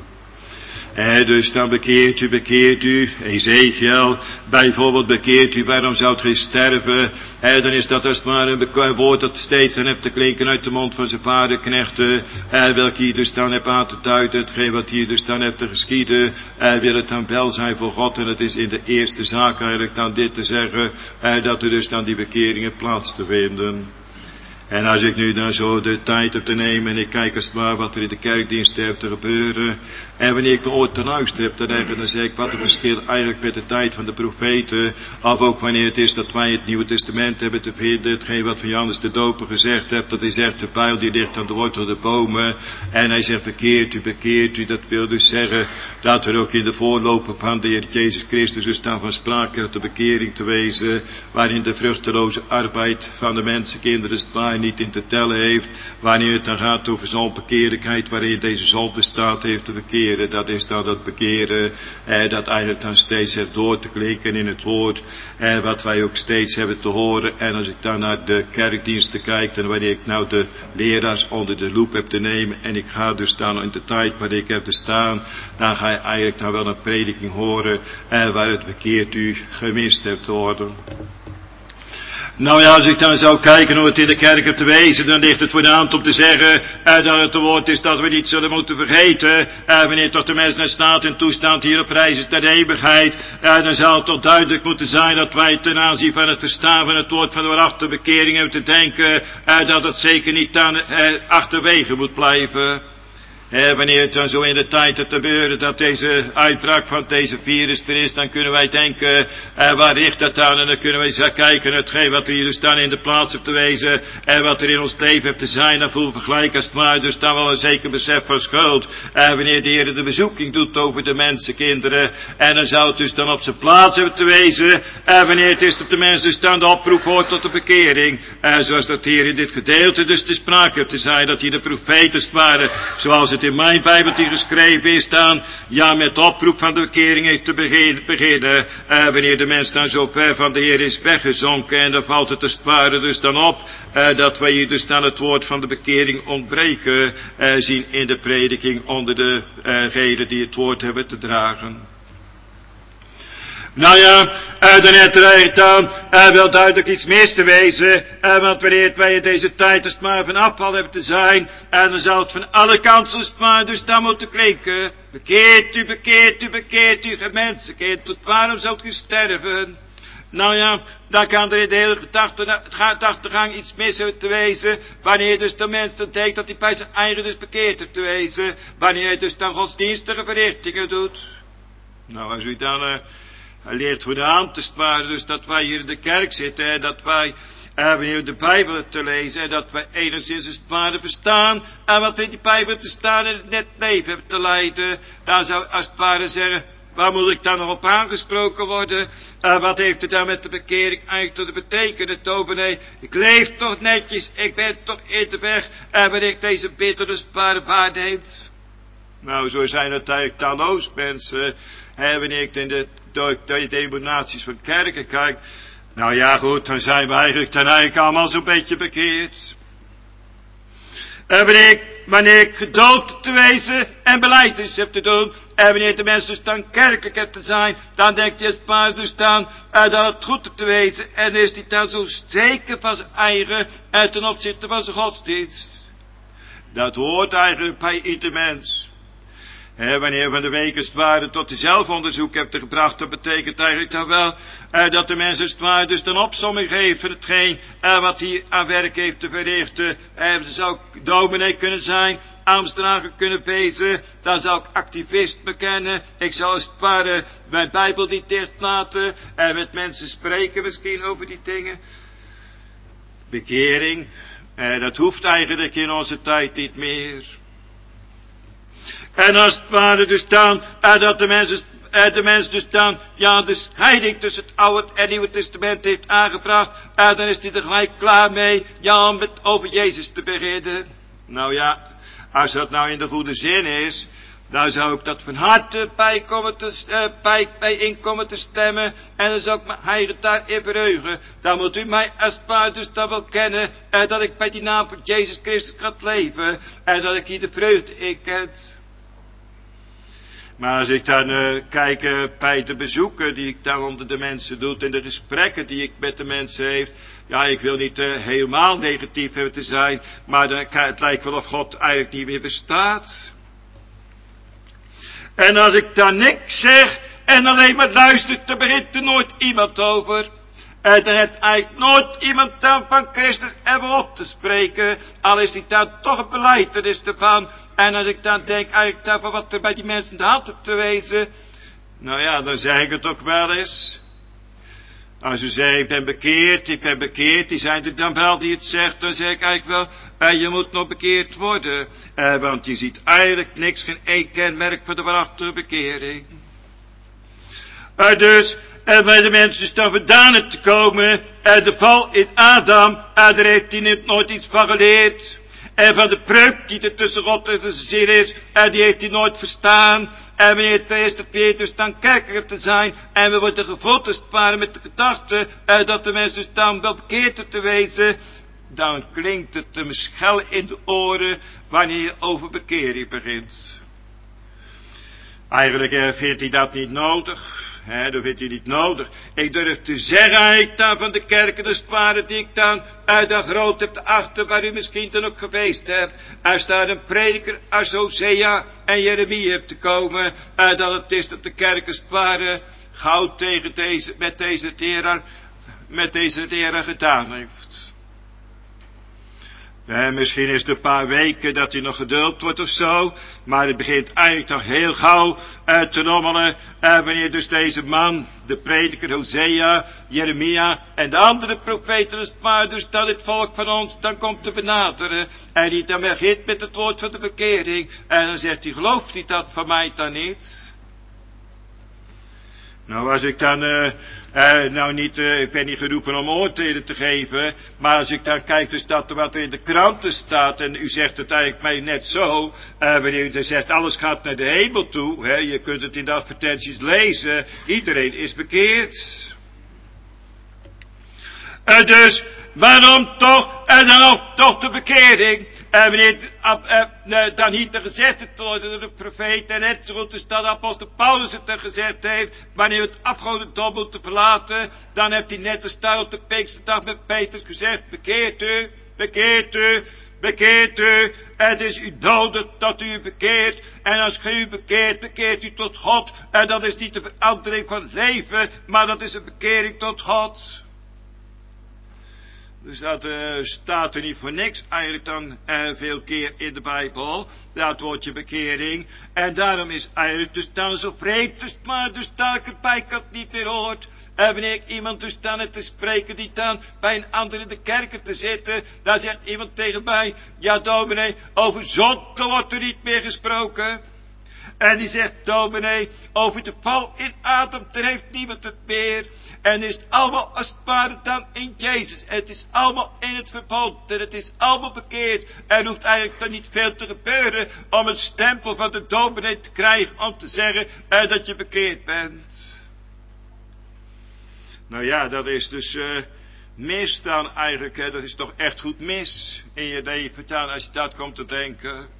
Dus dan bekeert u, Ezekiel, bijvoorbeeld bekeert u, waarom zou gij sterven? Dan is dat als het maar een woord dat steeds dan heeft te klinken uit de mond van zijn vaderknechten, welke hier dus dan heb aan te duiden, hetgeen wat hier dus dan hebt te geschieden, wil het dan wel zijn voor God, en het is in de eerste zaak eigenlijk dan dit te zeggen, dat er dus dan die bekeringen plaats te vinden. En als ik nu dan zo de tijd heb te nemen en ik kijk als het maar wat er in de kerkdienst heeft te gebeuren. En wanneer ik me ooit te luisteren heb te denken, dan zeg ik wat een verschil eigenlijk met de tijd van de profeten. Of ook wanneer het is dat wij het Nieuwe Testament hebben te vinden. Hetgeen wat van Johannes de Doper gezegd hebt, dat hij zegt de pijl die ligt aan de wortel der bomen. En hij zegt bekeert u. Dat wil dus zeggen dat er ook in de voorloper van de Heer Jezus Christus dus dan van sprake de bekering te wezen. Waarin de vruchteloze arbeid van de mensenkinderen het maar niet in te tellen heeft, wanneer het dan gaat over zonbekeerlijkheid, waarin deze zonde staat heeft te bekeren. Dat is dan dat bekeren, dat eigenlijk dan steeds heeft door te klinken in het woord, wat wij ook steeds hebben te horen. En als ik dan naar de kerkdiensten kijk, en wanneer ik nou de leraars onder de loep heb te nemen, en ik ga dus dan in de tijd waar ik heb te staan, dan ga je eigenlijk dan wel een prediking horen, waar het bekeert u gemist hebt te worden. Nou ja, als ik dan zou kijken hoe het in de kerk hebt te wezen, dan ligt het voor de hand om te zeggen dat het woord is dat we niet zullen moeten vergeten. Wanneer toch de mens naar staat en toestand hier op reis is naar de eeuwigheid, dan zal het toch duidelijk moeten zijn dat wij ten aanzien van het verstaan van het woord van de waarachtige bekering hebben te denken dat het zeker niet dan achterwege moet blijven. Wanneer het dan zo in de tijd te gebeuren dat deze uitbraak van deze virus er is, dan kunnen wij denken, waar ligt dat aan? En dan kunnen wij eens kijken hetgeen wat er hier dus dan in de plaats heeft te wezen, en wat er in ons leven heeft te zijn, dan voelen we gelijk als het maar dus dan wel een zeker besef van schuld. Wanneer de Heer de bezoeking doet over de mensenkinderen, en dan zou het dus dan op zijn plaats hebben te wezen, wanneer het is dat de mens dus dan de oproep hoort tot de bekering, zoals dat hier in dit gedeelte dus te sprake heeft te zijn, dat hier de profeten waren, zoals het het in mijn Bijbel die geschreven is dan, ja, met de oproep van de bekering heeft te beginnen, wanneer de mens dan zo ver van de Heer is weggezonken, en dan valt het als het ware dus dan op, dat wij hier dus dan het woord van de bekering ontbreken, zien in de prediking onder degenen die het woord hebben te dragen. Nou ja, daarnet dreigt dan wel duidelijk iets mis te wezen, want wanneer wij in deze tijd als het maar van afval hebben te zijn, dan zal het van alle kanten als het maar dus dan moeten klinken. Bekeert u, bekeert u, bekeert u, mensenkind, tot waarom zult u sterven? Nou ja, dan kan er in de hele gedachtegang iets mis hebben te wezen, wanneer dus de mens dan denkt dat hij bij zijn eigen dus bekeerd heeft te wezen, wanneer hij dus dan godsdienstige verrichtingen doet. Nou, als u dan leert voor de hand te sparen, dus dat wij hier in de kerk zitten en dat wij wanneer de Bijbel te lezen en dat wij enigszins als het ware verstaan en wat in die Bijbel te staan en het net leven hebben te leiden, dan zou als het ware zeggen, waar moet ik dan nog op aangesproken worden? Wat heeft het dan met de bekering eigenlijk te betekenen, dominee? Ik leef toch netjes, ik ben toch in de weg en wanneer ik deze bitter als het ware waarneemt. Nou, zo zijn het eigenlijk talloos mensen. Wanneer ik in de denominaties van kerken kijk. Nou ja, goed, dan zijn we eigenlijk allemaal zo'n beetje bekeerd. Wanneer ik gedoopt te wezen en belijdenis heb te doen. En wanneer de mensen dus dan kerkelijk heb te zijn. Dan denkt hij als het maar dus dan dat het goed te wezen. En is hij dan zo zeker van zijn eigen ten opzichte van zijn godsdienst. Dat hoort eigenlijk bij ieder mens. Wanneer van de week als het ware tot de zelfonderzoek hebt gebracht, dat betekent eigenlijk dan wel dat de mens als het ware dus een opsomming geeft van hetgeen wat hij aan werk heeft te verrichten. Ze zou dominee kunnen zijn, ambtsdrager kunnen wezen, dan zou ik activist bekennen. Ik zou als het ware mijn Bijbel niet dicht laten en met mensen spreken misschien over die dingen. Bekering, dat hoeft eigenlijk in onze tijd niet meer. En als het ware dus dan, dat de mens dus dan, ja, de scheiding tussen het Oude en Nieuwe Testament heeft aangebracht, dan is hij er gelijk klaar mee, ja, om het over Jezus te beginnen. Nou ja, als dat nou in de goede zin is, dan zou ik dat van harte bij inkomen te stemmen, en dan zou ik mijn eigen daarin verheugen. Dan moet u mij als het ware dus dan wel kennen, dat ik bij die naam van Jezus Christus kan leven, en dat ik hier de vreugde in kent. Maar als ik dan kijk bij de bezoeken die ik dan onder de mensen doe en de gesprekken die ik met de mensen heeft. Ja, ik wil niet helemaal negatief hebben te zijn, maar het lijkt wel of God eigenlijk niet meer bestaat. En als ik dan niks zeg en alleen maar luister, dan begint er nooit iemand over. Er heeft eigenlijk nooit iemand dan van Christus hebben op te spreken, al is hij dan toch een belijdenis ervan. En als ik dan denk eigenlijk dan van wat er bij die mensen de hand op te wezen, nou ja, dan zeg ik het ook wel eens. Als u zegt, ik ben bekeerd, die zijn er dan wel die het zegt, dan zeg ik eigenlijk wel, je moet nog bekeerd worden. Want je ziet eigenlijk niks, geen één kenmerk van de waarachtige bekering. Dus, bij de mensen dus dan vandaan te komen, de val in Adam, daar heeft hij nooit iets van geleerd. En van de preuk die er tussen God en zijn ziel is, die heeft hij nooit verstaan. En wanneer het eerste keer dus dan kerkelijk te zijn, en we worden gevoed als het ware met de gedachte, dat de mens dus dan wel bekeerd te wezen, dan klinkt het hem schel in de oren, wanneer je over bekering begint. Eigenlijk vindt hij dat niet nodig. Dat vindt hij niet nodig. Ik durf te zeggen, ik dan van de kerken, de sparen die ik dan groot heb te achter, waar u misschien dan ook geweest hebt. Als daar een prediker als Hosea en Jeremia hebt te komen, dat het is dat de kerken sparen goud tegen met deze leraar gedaan heeft. Misschien is het een paar weken dat hij nog geduld wordt of zo. Maar het begint eigenlijk toch heel gauw te rommelen. Wanneer dus deze man, de prediker Hosea, Jeremia en de andere profeten, maar dus dat het volk van ons dan komt te benaderen. En die dan begint met het woord van de bekering. En dan zegt hij, gelooft hij dat van mij dan niet? Nou, als ik dan, ik ben niet geroepen om oordelen te geven, maar als ik dan kijk dus dat wat er in de kranten staat, en u zegt het eigenlijk mij net zo, wanneer u zegt alles gaat naar de hemel toe, hè, je kunt het in de advertenties lezen, iedereen is bekeerd. Dus, waarom toch, en dan ook toch de bekering? En wanneer dan hier te gezegd het wordt door de profeet, en net zo goed als dat apostel Paulus het er gezegd heeft, wanneer we het afgodendom moeten verlaten, dan heeft hij net als daar op de Pinksterdag met Petrus gezegd, bekeert u, bekeert u, bekeert u. Het is u nodig dat u bekeert. En als gij u bekeert, bekeert u tot God. En dat is niet de verandering van het leven, maar dat is een bekering tot God. Dus dat staat er niet voor niks eigenlijk dan veel keer in de Bijbel. Dat woordje bekering. En daarom is eigenlijk dus dan zo vreemd. Dus maar dus dat ik het bijkant niet meer hoort. En wanneer ik iemand dus dan het te spreken die dan bij een ander in de kerken te zitten. Dan zegt iemand tegen mij. Ja dominee, over zonde wordt er niet meer gesproken. En die zegt, dominee, over de val in Adam, daar heeft niemand het meer. En is het allemaal als het ware dan in Jezus. Het is allemaal in het verbond. En het is allemaal bekeerd. Er hoeft eigenlijk dan niet veel te gebeuren om een stempel van de dominee te krijgen om te zeggen dat je bekeerd bent. Nou ja, dat is dus mis dan eigenlijk. Hè, dat is toch echt goed mis in je leven dan als je dat komt te denken.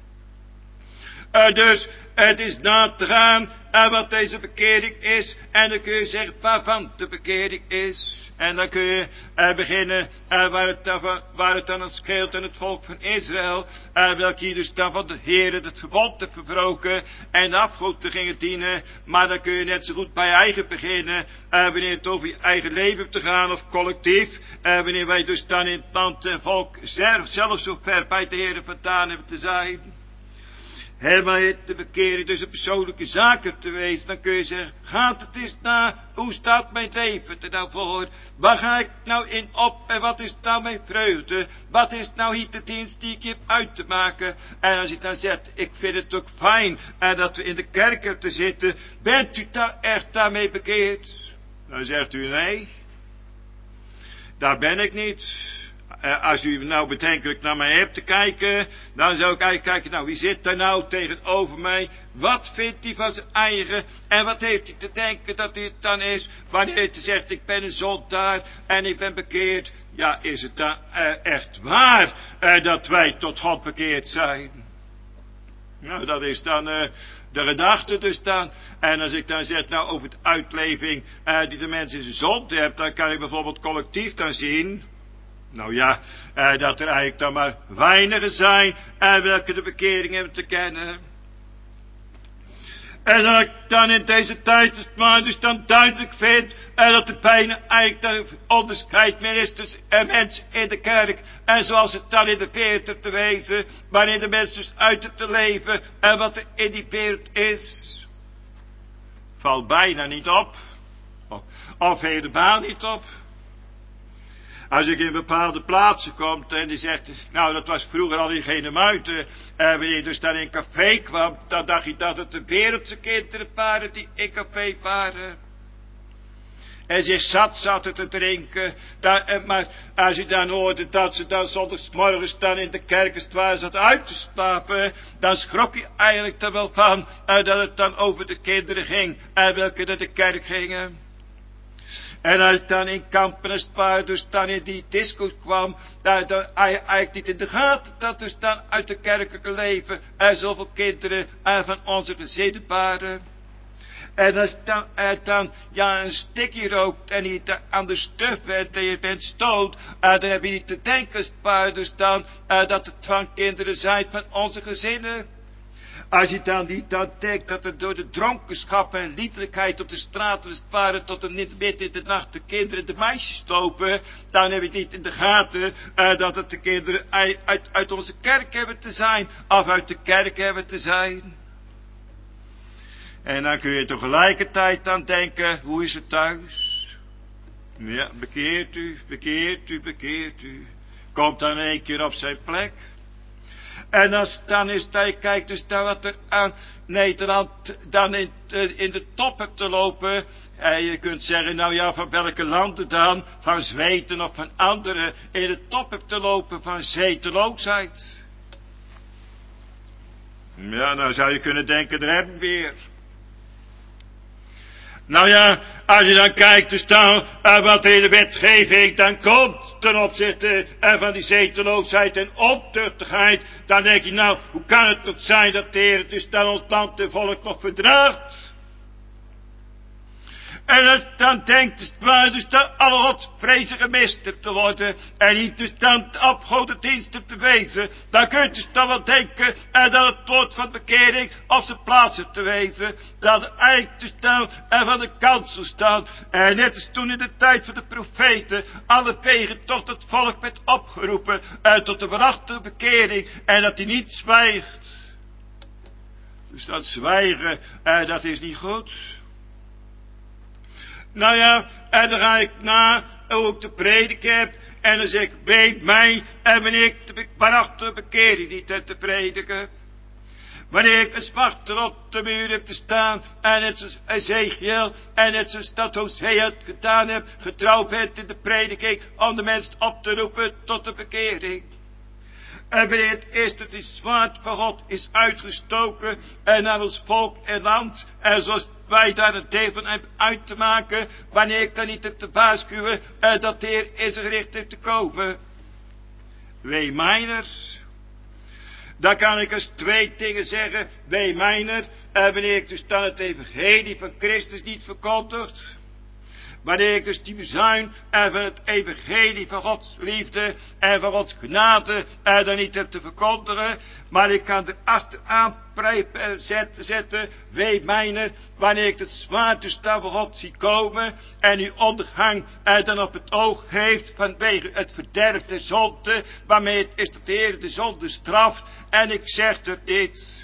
Dus het is na te gaan wat deze bekering is. En dan kun je zeggen waarvan de bekering is. En dan kun je beginnen waar het dan aan scheelt aan het volk van Israël. Welke hier dus dan van de Heer het verbond heeft verbroken. En de afgoden gingen dienen. Maar dan kun je net zo goed bij je eigen beginnen. Wanneer het over je eigen leven hebt te gaan of collectief. Wanneer wij dus dan in het land en volk zelf zo ver bij de Heer vandaan hebben te zijn. Helemaal de bekering dus een persoonlijke zaak te wezen, dan kun je zeggen, gaat het eens na, hoe staat mijn leven er nou voor? Waar ga ik nou in op en wat is nou mijn vreugde? Wat is nou hier de dienst die ik heb uit te maken? En als je dan zegt, ik vind het ook fijn dat we in de kerk hebben te zitten, bent u daar echt daarmee bekeerd? Dan zegt u nee, daar ben ik niet. Als u nou bedenkelijk naar mij hebt te kijken, dan zou ik eigenlijk kijken, nou wie zit daar nou tegenover mij? Wat vindt hij van zijn eigen? En wat heeft hij te denken dat hij het dan is? Wanneer hij zegt, ik ben een zondaar en ik ben bekeerd. Ja, is het dan echt waar dat wij tot God bekeerd zijn? Nou, dat is dan de gedachte dus dan. En als ik dan zeg, nou over de uitleving die de mens in zijn zonde hebt, dan kan ik bijvoorbeeld collectief dan zien. Nou ja, dat er eigenlijk dan maar weinigen zijn welke de bekering hebben te kennen. En dat ik dan in deze tijd maar dus dan duidelijk vind dat er bijna eigenlijk een onderscheid meer is tussen mensen in de kerk en zoals het dan in de wereld te wezen, wanneer de mens dus uit het te leven en wat er in die wereld is. Valt bijna niet op, of helemaal niet op. Als ik in bepaalde plaatsen kom en die zegt, nou dat was vroeger al in Genemuiden, wanneer je dus dan in een café kwam, dan dacht je dat het de wereldse kinderen waren die in café waren. En zich zat zaten te drinken, maar als je dan hoorde dat ze dan zondagsmorgens dan in de kerk zat uit te slapen, dan schrok je eigenlijk er wel van dat het dan over de kinderen ging, welke naar de kerk gingen. En als ik dan in kampen als het ware dus dan in die disco's kwam, dan had je eigenlijk niet in de gaten dat dus dan uit de kerkelijke leven zoveel kinderen van onze gezinnen waren. En als dan ja een stikje rookt en je aan de stuf bent en je bent stoot, dan heb je niet te denken als het ware dus dan dat het van kinderen zijn van onze gezinnen. Als je dan niet dan denkt dat er door de dronkenschap en liederlijkheid op de straat als het ware tot en midden in de nacht de kinderen de meisjes lopen, dan heb je niet in de gaten dat het de kinderen uit onze kerk hebben te zijn, of uit de kerk hebben te zijn. En dan kun je tegelijkertijd dan denken, hoe is het thuis? Ja, bekeert u, bekeert u, bekeert u. Komt dan een keer op zijn plek. En als dan is dat je kijkt dus daar wat er aan Nederland dan in de top hebt te lopen. En je kunt zeggen, nou ja, van welke landen dan? Van Zweden of van anderen in de top hebt te lopen van zedeloosheid. Ja, nou zou je kunnen denken, daar hebben we weer. Nou ja, als je dan kijkt dus dan wat in de wetgeving dan komt ten opzichte van die zedeloosheid en ontuchtigheid, dan denk je nou, hoe kan het toch zijn dat de Heer dus dan ons land en volk nog verdraagt? En dan denkt het maar dus dan alle godsvrezige meester te worden. En niet dus dan afgodendiensten te wezen. Dan kun je dus dan wel denken dat het woord van bekering op zijn plaats heeft te wezen. Dat het eigenlijk dus dan van de kansel staan. En net als toen in de tijd van de profeten. Alle wegen tot het volk werd opgeroepen. Tot de waarachtige bekering. En dat hij niet zwijgt. Dus dat zwijgen, dat is niet goed. Nou ja, en dan ga ik na hoe ik te prediken heb. En dan zeg ik, weet mij, en wanneer ik de waarachtige bekering niet heb te prediken. Wanneer ik een wachter op de muur heb te staan. En net zoals Ezekiel. En net zoals dat Hosea het gedaan heb. Getrouw bent in de prediking. Om de mensen op te roepen tot de bekering. En wanneer het is dat het zwaard van God is uitgestoken. En naar ons volk en land. En zoals wij daar een deel van hebben uit te maken. Wanneer ik dan niet heb te waarschuwen. Dat de Heer is gericht heeft te komen. Wee mijner. Dan kan ik als twee dingen zeggen. Wee mijner. Wanneer ik dus dan het evangelie van Christus niet verkondigt. Wanneer ik dus die bezuin en van het evangelie van Gods liefde en van Gods genade dan niet heb te verkondigen. Maar ik kan er achteraan zetten. Wee mijner, wanneer ik het zwaard dus dan van God zie komen. En uw ondergang dan op het oog heeft vanwege het verderf der zonde. Waarmee het is dat de Heer de zonde straft. En ik zeg er dit.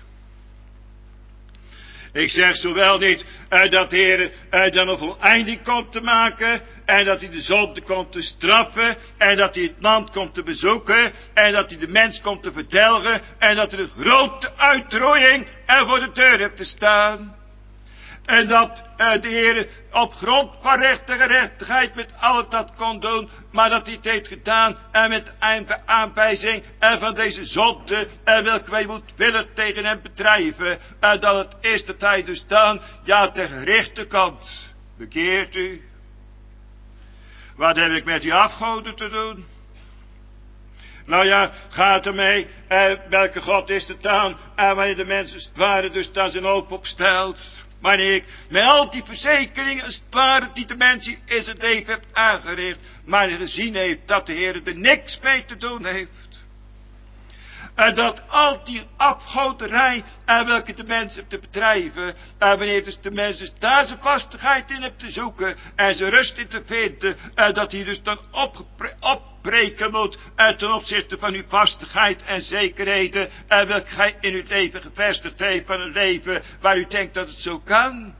Ik zeg zowel niet dat de Heer dan een voleinding komt te maken. En dat hij de zonde komt te straffen. En dat hij het land komt te bezoeken. En dat hij de mens komt te verdelgen. En dat er een grote uitroeiing er voor de deur heeft te staan. En dat de Heer op grond van recht en gerechtigheid met alles dat kon doen. Maar dat hij het heeft gedaan en met aanwijzing van deze zonde. Welke wij moedwillig tegen hem bedrijven. Dat het is dat hij dus dan ja tegen rechter komt. Bekeert u. Wat heb ik met die afgoden te doen? Nou ja, gaat ermee. Welke God is het dan? Wanneer de mensen waren dus daar zijn hoop op stelt. Wanneer ik met al die verzekeringen als het ware die de mens hier in zijn leven heeft aangericht. Maar gezien heeft dat de Heer er niks mee te doen heeft. En dat al die afgoderij welke de mens heeft te bedrijven. Wanneer dus de mens dus daar zijn vastigheid in heeft te zoeken. En zijn rust in te vinden. Dat hij dus dan opbreken moet. Ten opzichte van uw vastigheid en zekerheden. Welke gij in uw leven gevestigd heeft. Van een leven waar u denkt dat het zo kan.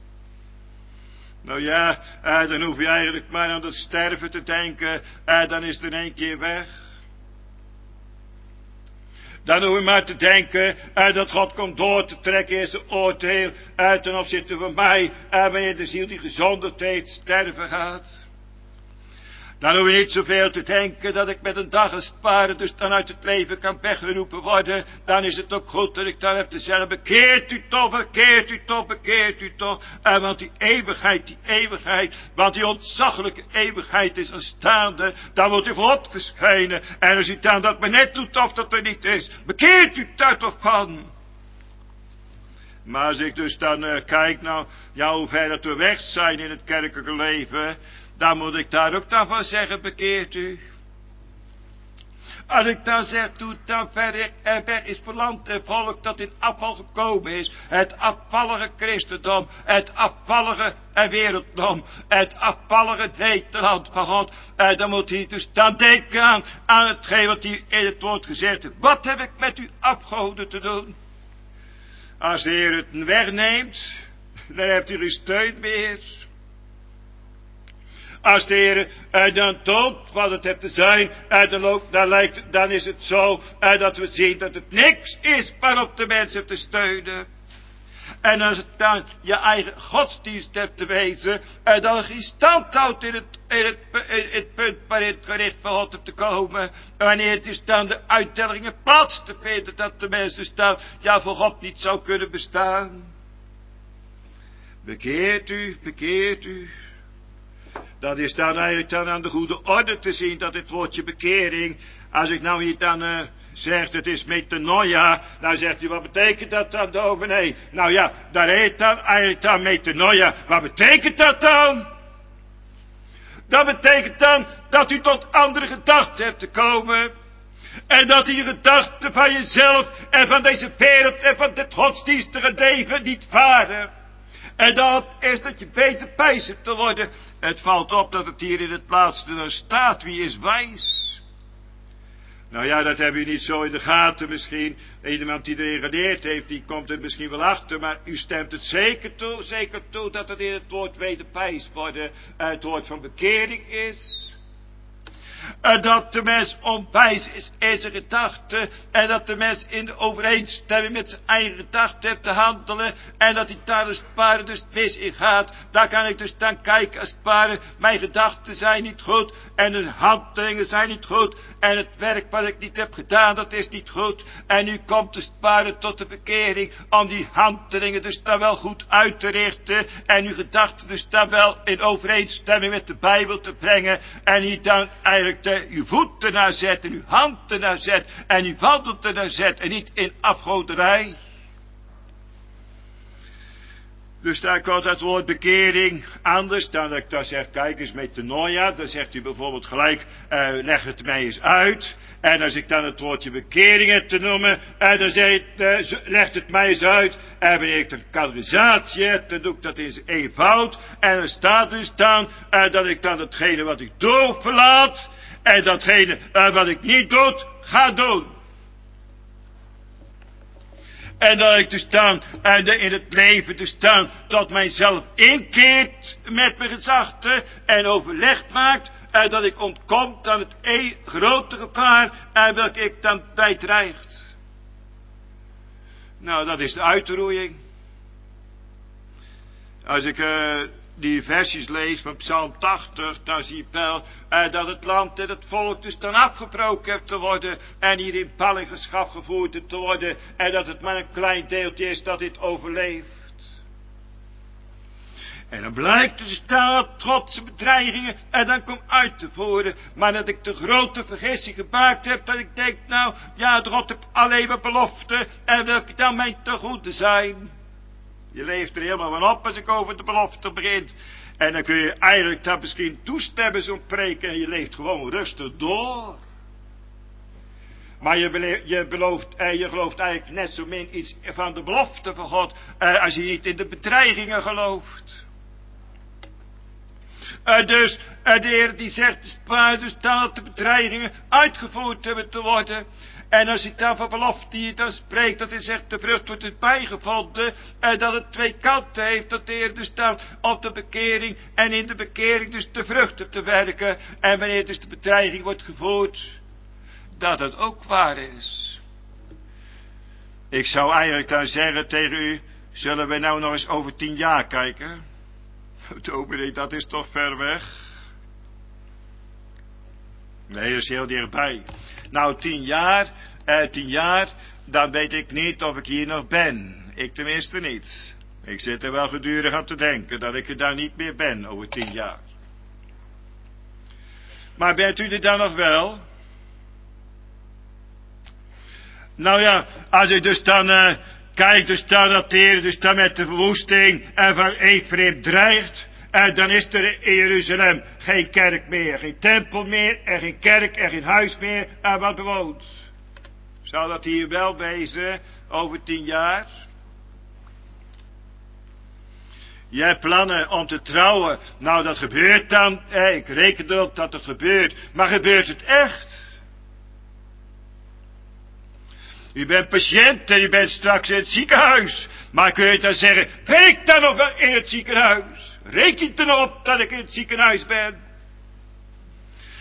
Nou ja, dan hoef je eigenlijk maar aan het sterven te denken. Dan is het in één keer weg. Dan hoef je maar te denken dat God komt door te trekken in zijn oordeel ten opzichte van mij. Wanneer de ziel die gezondigd heeft sterven gaat. Dan hoef je niet zoveel te denken dat ik met een dag als het ware dus dan uit het leven kan weggeroepen worden. Dan is het ook goed dat ik dan heb te zeggen, bekeert u toch, bekeert u toch, bekeert u toch. Want die eeuwigheid, want die ontzaglijke eeuwigheid is aanstaande. Dan moet u voor God verschijnen. En als u dan dat maar net doet of dat er niet is, bekeert u daar toch van. Maar als ik dus dan kijk nou, ja hoe ver dat we weg zijn in het kerkelijke leven, dan moet ik daar ook dan van zeggen, bekeert u. Als ik dan zeg, toen het dan ver is voor land en volk dat in afval gekomen is. Het afvallige christendom, het afvallige werelddom, het afvallige Nederland van God. Dan moet hij dus dan denken aan hetgeen wat hij in het woord gezegd heeft. Wat heb ik met uw afgoden te doen? Als de Heer het wegneemt, dan hebt u geen steun meer. Als de Heer dan toont wat het heeft te zijn, dan is het zo dat we zien dat het niks is waarop de mens heeft te steunen. En als het dan je eigen godsdienst hebt te wezen, dan je geen stand houdt in het punt waarin het gericht van God hebt te komen. Wanneer het is dan de uittellingen plaats te vinden dat de mens dus dan voor God niet zou kunnen bestaan. Bekeert u. Dat is dan eigenlijk dan aan de goede orde te zien dat dit woordje bekering, als ik nou hier dan zegt het is metanoia, dan zegt u wat betekent dat dan dominee? Nou ja, daar heet dan eigenlijk dan metanoia. Wat betekent dat dan? Dat betekent dan dat u tot andere gedachten hebt te komen. En dat die gedachten van jezelf en van deze wereld en van dit godsdienstige leven niet varen. En dat is dat je beter wijs hebt te worden. Het valt op dat het hier in het laatste dan staat, wie is wijs? Nou ja, dat hebben u niet zo in de gaten misschien. Iemand die erin geleerd heeft, die komt er misschien wel achter. Maar u stemt het zeker toe dat het in het woord wederwijs worden het woord van bekering is. En dat de mens onwijs is in zijn gedachten. En dat de mens in de overeenstemming met zijn eigen gedachten heeft te handelen. En dat hij daar als het ware dus mis in gaat. Daar kan ik dus dan kijken als het ware. Mijn gedachten zijn niet goed. En de handelingen zijn niet goed. En het werk wat ik niet heb gedaan, dat is niet goed. En nu komt dus het ware tot de bekering. Om die handelingen dus dan wel goed uit te richten. En uw gedachten dus dan wel in overeenstemming met de Bijbel te brengen. En hier dan eigenlijk uw voeten naar zet en uw handen naar zet en uw wandelt naar zet en niet in afgoderij. Dus daar komt het woord bekering anders dan dat ik dan zeg, kijk eens metanoia, dan zegt u bijvoorbeeld gelijk, leg het mij eens uit. En als ik dan het woordje bekering heb te noemen, dan zeg ik, leg het mij eens uit. En wanneer ik een categorisatie heb, dan doe ik dat in zijn eenvoud. En dan staat dus dan, dat ik dan hetgene wat ik doe verlaat. En datgene wat ik niet doe, ga doen. En dat ik dus dan in het leven dus dan tot mijzelf inkeert met mijn gedachten en overlegd maakt. Dat ik ontkom aan het grote gevaar welk ik dan bij dreigt. Nou, dat is de uitroeiing. Als ik die versjes lees van Psalm 80, dan zie je wel dat het land en het volk dus dan afgebroken heeft te worden en hier in ballingschap gevoerd te worden en dat het maar een klein deeltje is dat dit overleeft. En dan blijkt dus dat trotse bedreigingen en dan komt uit te voeren, maar dat ik de grote vergissing gemaakt heb dat ik denk, nou ja, God heeft alleen maar beloften en welke dan mijn te goede zijn. Je leeft er helemaal van op als ik over de belofte begint. En dan kun je eigenlijk daar misschien toestemmen zo'n preek en je leeft gewoon rustig door. Maar je gelooft eigenlijk net zo min iets van de belofte van God als je niet in de bedreigingen gelooft. Dus de Heer die zegt, dus dat de bedreigingen uitgevoerd hebben te worden. En als hij dan van belofte hier dan spreekt, dat hij zegt, de vrucht wordt erbij gevonden. En dat het twee kanten heeft, dat de Heer dus dan op de bekering en in de bekering dus de vrucht heeft te werken. En wanneer dus de bedreiging wordt gevoerd, dat het ook waar is. Ik zou eigenlijk dan zeggen tegen u, zullen we nou nog eens over 10 jaar kijken? Dominee, dat is toch ver weg? Nee, dat is heel dichtbij. Nou, 10 jaar, dan weet ik niet of ik hier nog ben. Ik tenminste niet. Ik zit er wel gedurig aan te denken dat ik er daar niet meer ben over 10 jaar. Maar bent u er dan nog wel? Nou ja, als ik dus dan kijk, dus dan dat de Heer dus dan met de verwoesting van Ephraim dreigt. En dan is er in Jeruzalem geen kerk meer, geen tempel meer, en geen kerk en geen huis meer wat bewoont. Zou dat hier wel wezen over 10 jaar? Je hebt plannen om te trouwen. Nou, dat gebeurt dan. Ik reken erop dat het gebeurt. Maar gebeurt het echt? U bent patiënt en u bent straks in het ziekenhuis. Maar kun je dan zeggen, ben ik dan nog wel in het ziekenhuis? Reken er nog op dat ik in het ziekenhuis ben?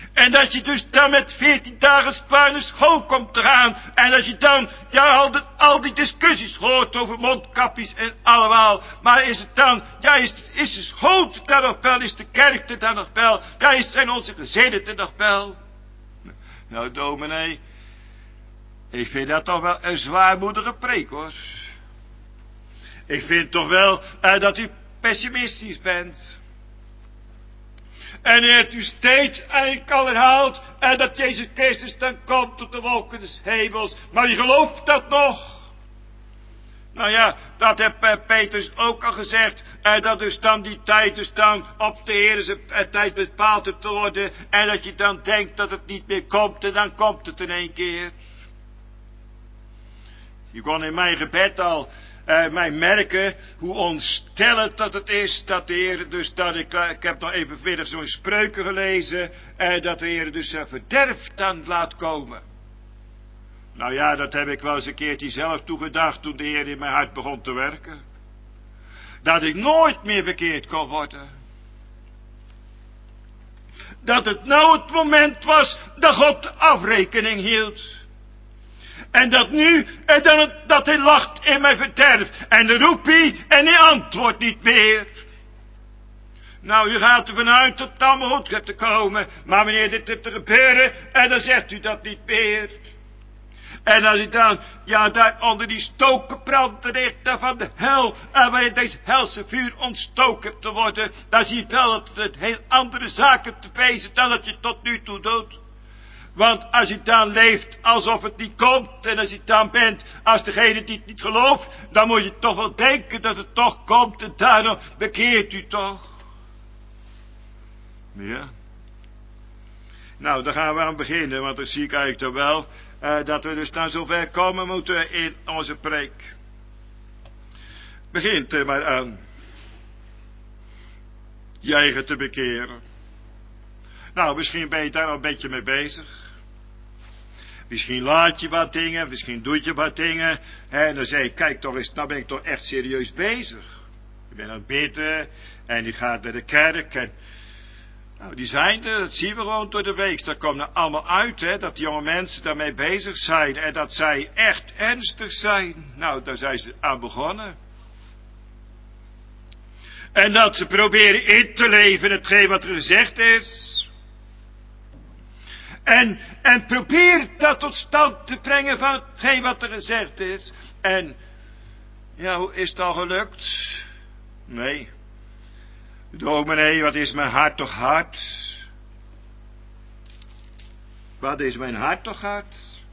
En dat je dus dan met 14 dagen zwaar naar school komt te gaan. En dat je dan, ja, al die discussies hoort over mondkapjes en allemaal. Maar is het dan, ja, is de school er nog wel? Is de kerk er dan nog wel? Ja, zijn onze gezinnen er nog wel? Nou, dominee, ik vind dat toch wel een zwaarmoedige preek, hoor. Ik vind toch wel dat u pessimistisch bent. En heeft u steeds eigenlijk al herhaald dat Jezus Christus dan komt op de wolken des hemels. Maar je gelooft dat nog? Nou ja, dat heeft Petrus ook al gezegd. Dat dus dan die tijd dus dan op de Heer zijn tijd bepaald te worden. En dat je dan denkt dat het niet meer komt. En dan komt het in één keer. Je kon in mijn gebed al mij merken hoe ontstellend dat het is dat de Heer dus dat ik heb nog even vanmiddag zo'n spreuken gelezen dat de Heer dus verderf dan laat komen. Nou ja, dat heb ik wel eens een keertje zelf toegedacht toen de Heer in mijn hart begon te werken. Dat ik nooit meer verkeerd kon worden. Dat het nou het moment was dat God de afrekening hield. En dat nu, dat hij lacht in mijn verderf. En dan roept hij en hij antwoordt niet meer. Nou, u gaat ervan uit dat het allemaal goed gaat te komen. Maar wanneer dit heeft te gebeuren, en dan zegt u dat niet meer. En als u dan, ja, daar onder die stokenbranden ligt van de hel, en waarin deze helse vuur ontstoken hebt te worden, dan zie je wel dat het heel andere zaken te wezen dan dat je tot nu toe doet. Want als u dan leeft alsof het niet komt, en als u dan bent als degene die het niet gelooft, dan moet je toch wel denken dat het toch komt, en daarom bekeert u toch. Ja. Nou, daar gaan we aan beginnen, want dan zie ik eigenlijk toch wel dat we dus dan zover komen moeten in onze preek. Begint er maar aan. Je eigen te bekeren. Nou, misschien ben je daar al een beetje mee bezig. Misschien laat je wat dingen, misschien doe je wat dingen. En dan zeg je, kijk toch eens, nou ben ik toch echt serieus bezig. Ik ben aan het bidden en die gaat naar de kerk en... Nou, die zijn er, dat zien we gewoon door de week. Dat komt er allemaal uit, hè, dat die jonge mensen daarmee bezig zijn. En dat zij echt ernstig zijn. Nou, daar zijn ze aan begonnen. En dat ze proberen in te leven hetgeen wat er gezegd is. En probeer dat tot stand te brengen van hetgeen wat er gezegd is. En, ja, hoe is het al gelukt? Nee. Dominee, wat is mijn hart toch hard? Wat is mijn hart toch hard?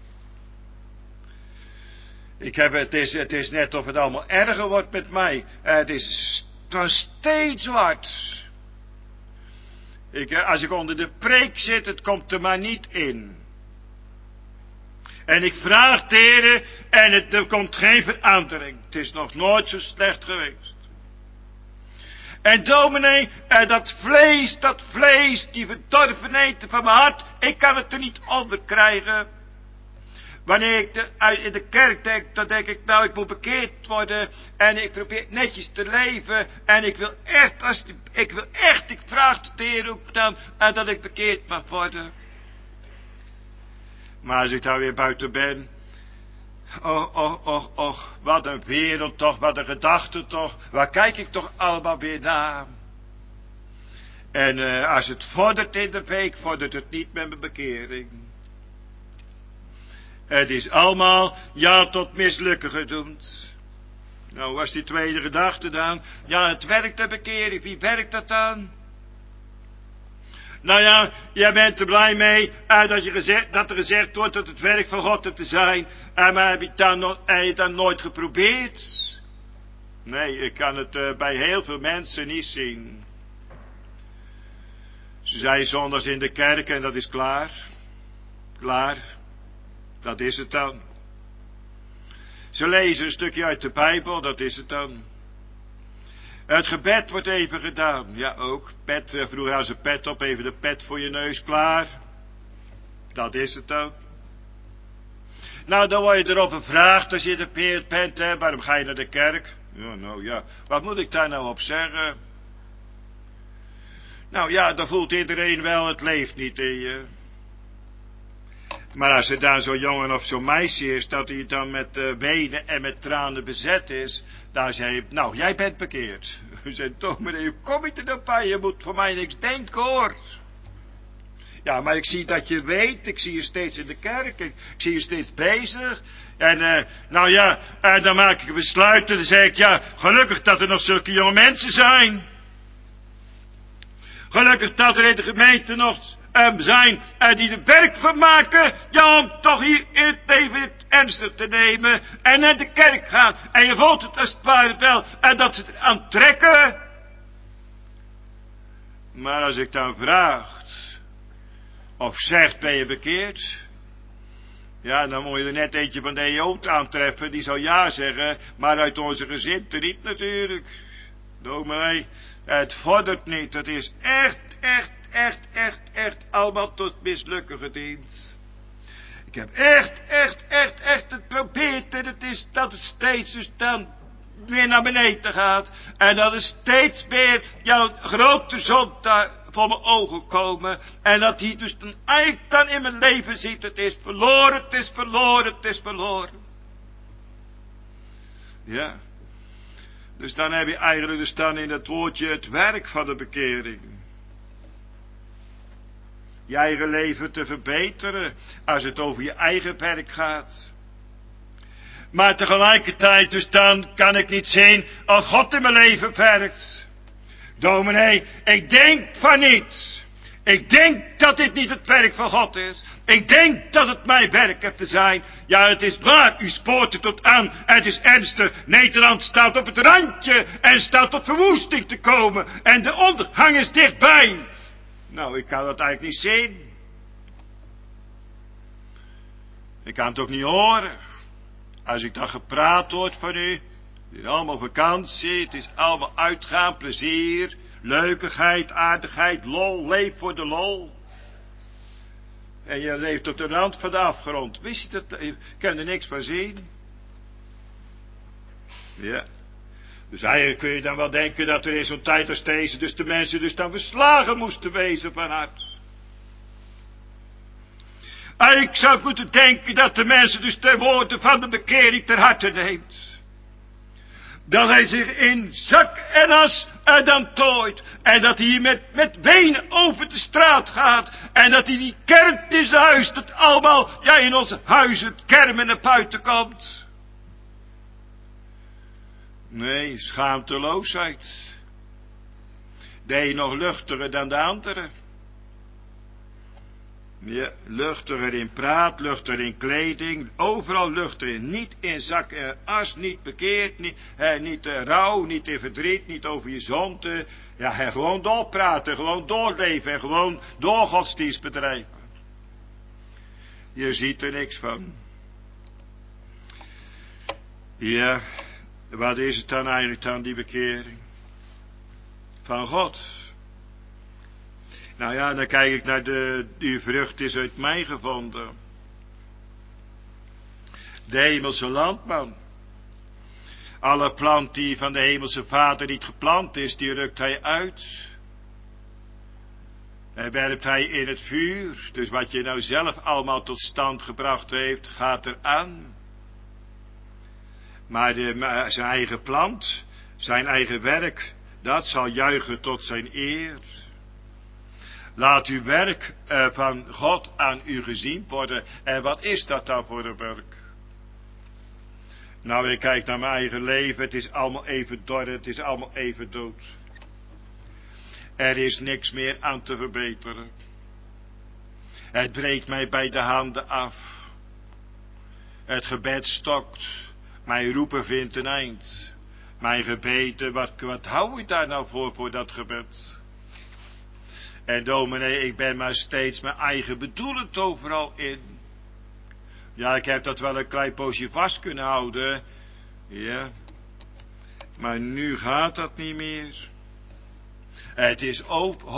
Het is net of het allemaal erger wordt met mij. Het is dan steeds hard. Als ik onder de preek zit, het komt er maar niet in. En ik vraag de Heere, en er komt geen verandering. Het is nog nooit zo slecht geweest. En dominee, dat vlees, die verdorvenheid van mijn hart, ik kan het er niet onder krijgen. Wanneer ik in de kerk denk, dan denk ik, nou, ik moet bekeerd worden. En ik probeer netjes te leven. En ik wil echt, ik vraag de Heer ook dan, dat ik bekeerd mag worden. Maar als ik daar weer buiten ben, och, wat een wereld toch, wat een gedachte toch. Waar kijk ik toch allemaal weer naar? En als het vordert in de week, vordert het niet met mijn bekering. Het is allemaal, ja, tot mislukken gedoemd. Nou, was die tweede gedachte dan? Ja, het werkt de bekering. Wie werkt dat dan? Nou ja, jij bent er blij mee dat er gezegd wordt dat het werk van God er te zijn. Maar heb je dan nooit geprobeerd? Nee, ik kan het bij heel veel mensen niet zien. Ze zijn zondags in de kerk en dat is klaar. Klaar. Dat is het dan. Ze lezen een stukje uit de Bijbel, dat is het dan. Het gebed wordt even gedaan. Ja, ook. Pet, vroeger hadden ze pet op, even de pet voor je neus, klaar. Dat is het dan. Nou, dan word je erop gevraagd als je de peer bent, hè. Waarom ga je naar de kerk? Ja, nou ja, wat moet ik daar nou op zeggen? Nou ja, dan voelt iedereen wel, het leeft niet in je. Maar als er dan zo'n jongen of zo'n meisje is, dat hij dan met wenen en met tranen bezet is, dan zei je, nou, jij bent bekeerd. Je zei, toch meneer, hoe kom je er dan bij? Je moet voor mij niks denken, hoor. Ja, maar ik zie dat je weet, ik zie je steeds in de kerk, ik zie je steeds bezig. En nou ja, en dan maak ik een besluit en dan zeg ik, ja, gelukkig dat er nog zulke jonge mensen zijn. Gelukkig dat er in de gemeente nog zijn die er werk van maken, ja, om toch hier in het leven het ernstig te nemen en naar de kerk gaan. En je voelt het als het ware wel, en dat ze het aan trekken. Maar als ik dan vraag, of zegt, ben je bekeerd? Ja, dan moet je er net eentje van de EO aantreffen, die zal ja zeggen, maar uit onze gezinten niet natuurlijk. Dominee, het vordert niet, het is echt allemaal tot mislukken gediend. Ik heb echt het geprobeerd en het is dat het steeds dus dan weer naar beneden gaat. En dat er steeds meer jouw grote zon daar voor mijn ogen komen. En dat hij dus dan eigenlijk dan in mijn leven ziet, het is verloren, het is verloren, het is verloren. Ja. Dus dan heb je eigenlijk dus dan in het woordje het werk van de bekering. Je eigen leven te verbeteren, als het over je eigen werk gaat. Maar tegelijkertijd, dus dan kan ik niet zien of God in mijn leven werkt. Dominee, ik denk van niet. Ik denk dat dit niet het werk van God is. Ik denk dat het mijn werk heeft te zijn. Ja, het is waar, u spoort er tot aan. Het is ernstig. Nederland staat op het randje en staat tot verwoesting te komen. En de ondergang is dichtbij. Nou, ik kan dat eigenlijk niet zien. Ik kan het ook niet horen. Als ik dan gepraat word van u. Het is allemaal vakantie, het is allemaal uitgaan, plezier, leukigheid, aardigheid, lol, leef voor de lol. En je leeft op de rand van de afgrond. Wist je dat? Je kan er niks van zien. Ja. Dus eigenlijk kun je dan wel denken dat er in zo'n tijd als deze, dus de mensen dus dan verslagen moesten wezen van hart. Eigenlijk zou ik moeten denken dat de mensen dus ter woorden van de bekering ter harte neemt. Dat hij zich in zak en as en dan tooit. En dat hij met wenen over de straat gaat. En dat hij die kermt in zijn huis. Dat allemaal, ja, in onze huizen het kermen naar buiten komt. Nee, schaamteloosheid. De een nog luchtiger dan de andere. Ja, luchtiger in praat, luchtiger in kleding, overal luchtiger. Niet in zak en as, niet bekeerd, niet rouw, niet in verdriet, niet over je zonde. Ja, en gewoon doorpraten, gewoon doorleven en gewoon doorgodsdienst bedrijven. Je ziet er niks van. Ja, wat is het dan eigenlijk dan, die bekering? Van God. Nou ja, dan kijk ik naar die vrucht is uit mij gevonden. De hemelse landman. Alle plant die van de hemelse vader niet geplant is, die rukt hij uit. En werpt hij in het vuur. Dus wat je nou zelf allemaal tot stand gebracht heeft, gaat er aan. Maar zijn eigen plant, zijn eigen werk, dat zal juichen tot zijn eer. Laat uw werk van God aan u gezien worden. En wat is dat dan voor een werk? Nou, ik kijk naar mijn eigen leven. Het is allemaal even dor. Het is allemaal even dood. Er is niks meer aan te verbeteren. Het breekt mij bij de handen af. Het gebed stokt. Mijn roepen vindt een eind. Mijn gebeden, wat hou ik daar nou voor dat gebed? En dominee, ik ben maar steeds mijn eigen bedoelend overal in. Ja, ik heb dat wel een klein poosje vast kunnen houden. Ja. Maar nu gaat dat niet meer. Het is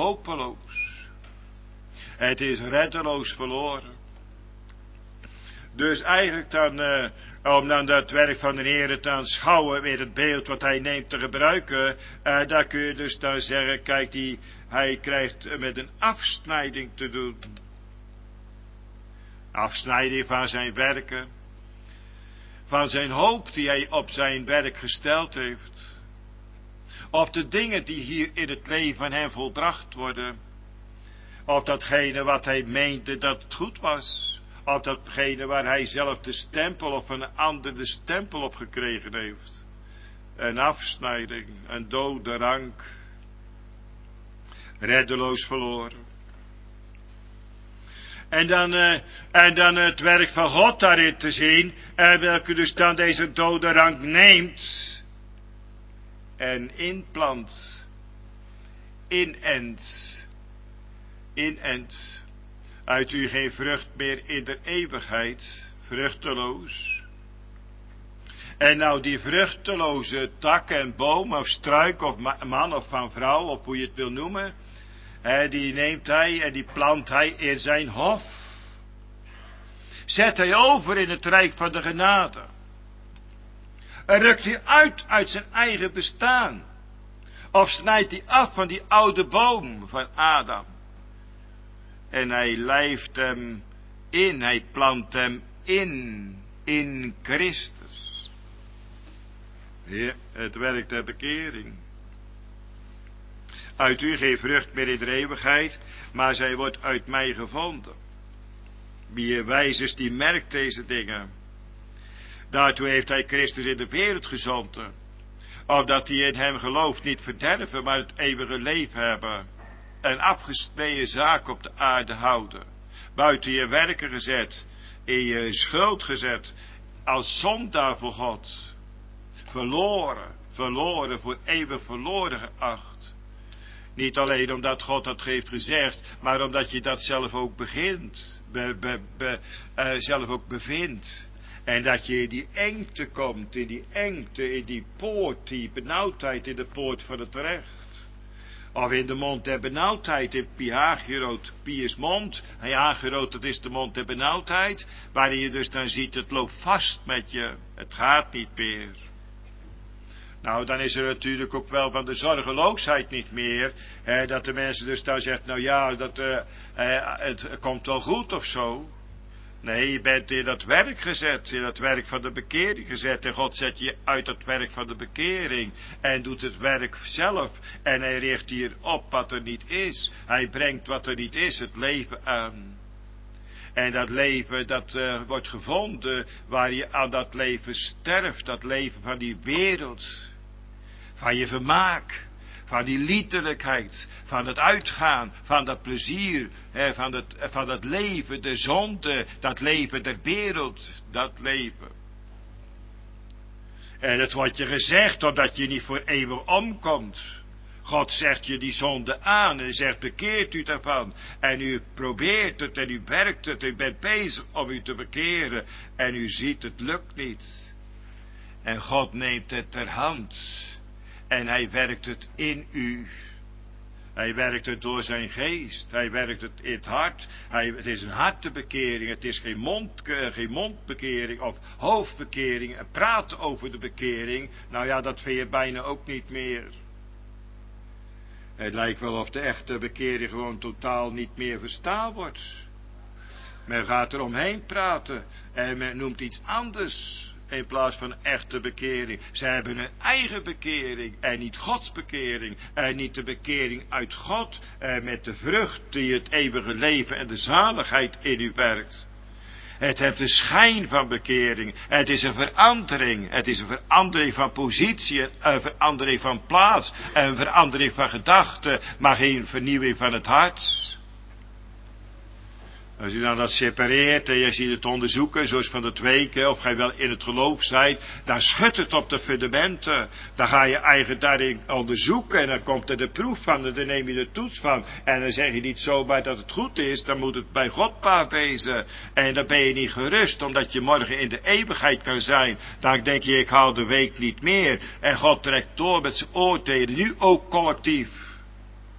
hopeloos. Het is reddeloos verloren. Dus eigenlijk dan, om dan dat werk van de Heer te aanschouwen, met het beeld wat hij neemt te gebruiken, daar kun je dus dan zeggen, kijk, hij krijgt met een afsnijding te doen. Afsnijding van zijn werken, van zijn hoop die hij op zijn werk gesteld heeft, op de dingen die hier in het leven van hem volbracht worden, op datgene wat hij meende dat het goed was, op datgene waar hij zelf de stempel of een ander de stempel op gekregen heeft. Een afsnijding, een dode rank, reddeloos verloren. En dan het werk van God daarin te zien, welke dus dan deze dode rank neemt en inplant, inent, uit u geen vrucht meer in de eeuwigheid, vruchteloos. En nou die vruchteloze tak en boom of struik of man of van vrouw, of hoe je het wil noemen, die neemt hij en die plant hij in zijn hof. Zet hij over in het rijk van de genade. En rukt hij uit zijn eigen bestaan. Of snijdt hij af van die oude boom van Adam. En hij lijft hem in, hij plant hem in Christus. Ja, het werk der bekering. Uit u geen vrucht meer in de eeuwigheid, maar zij wordt uit mij gevonden. Wie wijs is, die merkt deze dingen. Daartoe heeft hij Christus in de wereld gezonden, opdat die in hem gelooft niet verderven, maar het eeuwige leven hebben. Een afgesneden zaak op de aarde houden, buiten je werken gezet, in je schuld gezet, als zondaar voor God. Verloren, voor eeuwig verloren geacht. Niet alleen omdat God dat heeft gezegd, maar omdat je dat zelf ook zelf ook bevindt. En dat je in die engte komt, in die poort, die benauwdheid in de poort van het recht. Of in de mond der benauwdheid, in Piageroot, Pius mond. Piageroot, dat is de mond der benauwdheid, waarin je dus dan ziet, het loopt vast met je, het gaat niet meer. Nou, dan is er natuurlijk ook wel van de zorgeloosheid niet meer, dat de mensen dus dan zeggen, nou ja, het komt wel goed of zo. Nee, je bent in dat werk gezet, in dat werk van de bekering gezet. En God zet je uit dat werk van de bekering en doet het werk zelf. En hij richt hier op wat er niet is. Hij brengt wat er niet is, het leven aan. En dat leven, dat wordt gevonden waar je aan dat leven sterft. Dat leven van die wereld. Van je vermaak. Van die liederlijkheid, van het uitgaan, van dat plezier, van dat leven, de zonde, dat leven der wereld, dat leven. En het wordt je gezegd, omdat je niet voor eeuwig omkomt. God zegt je die zonde aan en zegt, bekeert u daarvan. En u probeert het en u werkt het, u bent bezig om u te bekeren. En u ziet, het lukt niet. En God neemt het ter hand. En hij werkt het in u. Hij werkt het door zijn geest. Hij werkt het in het hart. Het is een hartebekering. Het is geen mondbekering of hoofdbekering. En praten over de bekering. Nou ja, dat vind je bijna ook niet meer. Het lijkt wel of de echte bekering gewoon totaal niet meer verstaan wordt. Men gaat er omheen praten. En men noemt iets anders. In plaats van echte bekering. Ze hebben een eigen bekering. En niet Gods bekering. En niet de bekering uit God. Met de vrucht die het eeuwige leven en de zaligheid in u werkt. Het heeft de schijn van bekering. Het is een verandering. Het is een verandering van positie. Een verandering van plaats. Een verandering van gedachten. Maar geen vernieuwing van het hart. Als je dan dat separeert en je ziet het onderzoeken, zoals van het weken, of gij wel in het geloof zijt, dan schudt het op de fundamenten. Dan ga je eigen daarin onderzoeken en dan komt er de proef van en dan neem je de toets van. En dan zeg je niet zomaar dat het goed is, dan moet het bij God paard wezen. En dan ben je niet gerust, omdat je morgen in de eeuwigheid kan zijn. Dan denk je, ik haal de week niet meer. En God trekt door met zijn oordelen, nu ook collectief.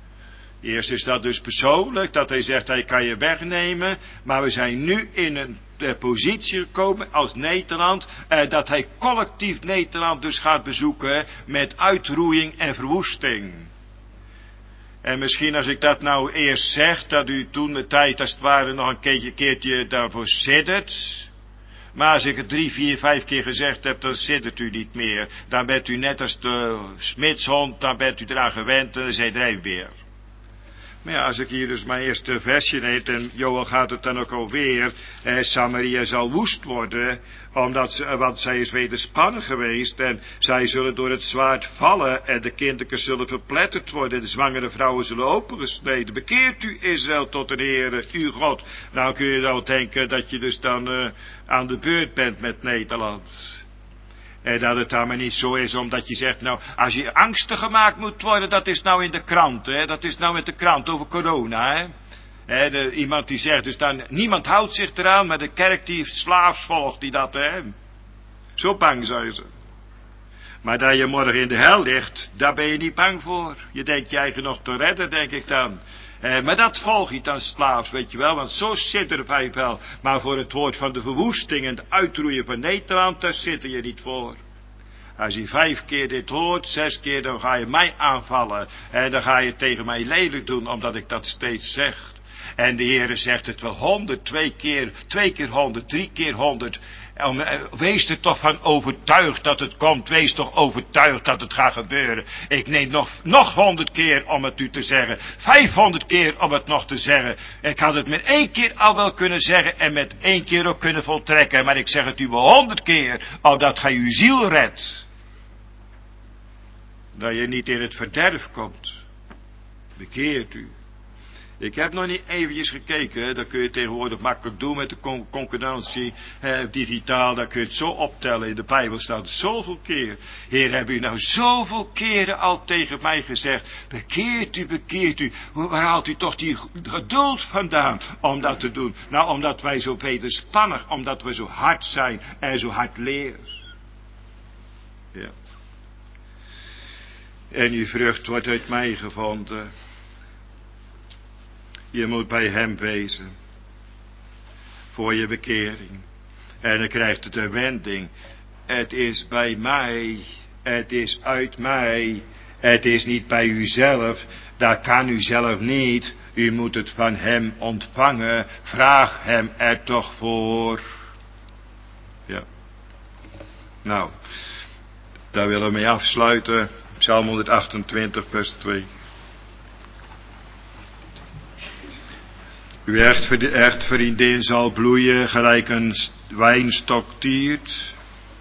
Eerst is dat dus persoonlijk, dat hij zegt, hij kan je wegnemen, maar we zijn nu in een de positie gekomen als Nederland, dat hij collectief Nederland dus gaat bezoeken met uitroeiing en verwoesting. En misschien als ik dat nou eerst zeg, dat u toen de tijd als het ware nog een keertje daarvoor siddert. Maar als ik het 3, 4, 5 keer gezegd heb, dan siddert u niet meer. Dan bent u net als de smidshond, dan bent u eraan gewend en dan zei er weer. Maar ja, als ik hier dus mijn eerste versje neem, en Joel gaat het dan ook alweer, Samaria zal woest worden, want zij is wederspannen geweest, en zij zullen door het zwaard vallen, en de kinderen zullen verpletterd worden, en de zwangere vrouwen zullen opengesneden. Bekeert u Israël tot de Heere, uw God. Nou kun je wel denken dat je dus dan aan de beurt bent met Nederland. En dat het dan maar niet zo is, omdat je zegt, nou, als je angstig gemaakt moet worden, dat is nou in de krant, hè. Dat is nou met de krant over corona, hè. Iemand die zegt dus dan, niemand houdt zich eraan, maar de kerk die slaafs volgt, die dat, hè. Zo bang zijn ze. Maar dat je morgen in de hel ligt, daar ben je niet bang voor. Je denkt je eigen nog te redden, denk ik dan. Maar dat volg je dan slaafs, weet je wel, want zo zitten wij wel. Maar voor het woord van de verwoesting en de uitroeien van Nederland, daar zitten je niet voor. Als je 5 keer dit hoort, 6 keer, dan ga je mij aanvallen. En dan ga je tegen mij lelijk doen, omdat ik dat steeds zeg. En de Heere zegt het wel 100, 2 keer 100, 3 keer 100. Wees er toch van overtuigd dat het komt. Wees toch overtuigd dat het gaat gebeuren. Ik neem nog 100 keer om het u te zeggen. 500 keer om het nog te zeggen. Ik had het met 1 keer al wel kunnen zeggen en met 1 keer ook kunnen voltrekken. Maar ik zeg het u wel 100 keer, opdat gij uw ziel redt. Dat je niet in het verderf komt. Bekeert u. Ik heb nog niet eventjes gekeken, dat kun je tegenwoordig makkelijk doen met de concordantie, digitaal, daar kun je het zo optellen. In de Bijbel staat het zoveel keer. Heer, heb u nou zoveel keren al tegen mij gezegd, bekeert u, waar haalt u toch die geduld vandaan om dat te doen? Nou, omdat wij zo wederspannig, omdat we zo hard zijn en zo hard leren. Ja. En uw vrucht wordt uit mij gevonden. Je moet bij hem wezen. Voor je bekering. En dan krijgt het een wending. Het is bij mij. Het is uit mij. Het is niet bij uzelf. Dat kan u zelf niet. U moet het van hem ontvangen. Vraag hem er toch voor. Ja. Nou. Daar willen we mee afsluiten. Psalm 128 vers 2. Uw echtvriendin zal bloeien gelijk een wijnstok tiert,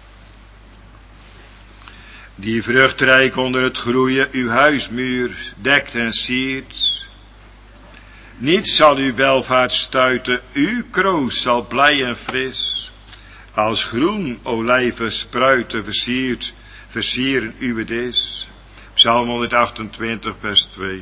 die vruchtrijk onder het groeien uw huismuur dekt en siert. Niets zal uw welvaart stuiten, uw kroos zal blij en fris, als groen olijven spruiten versieren uw dis. Psalm 128 vers 2.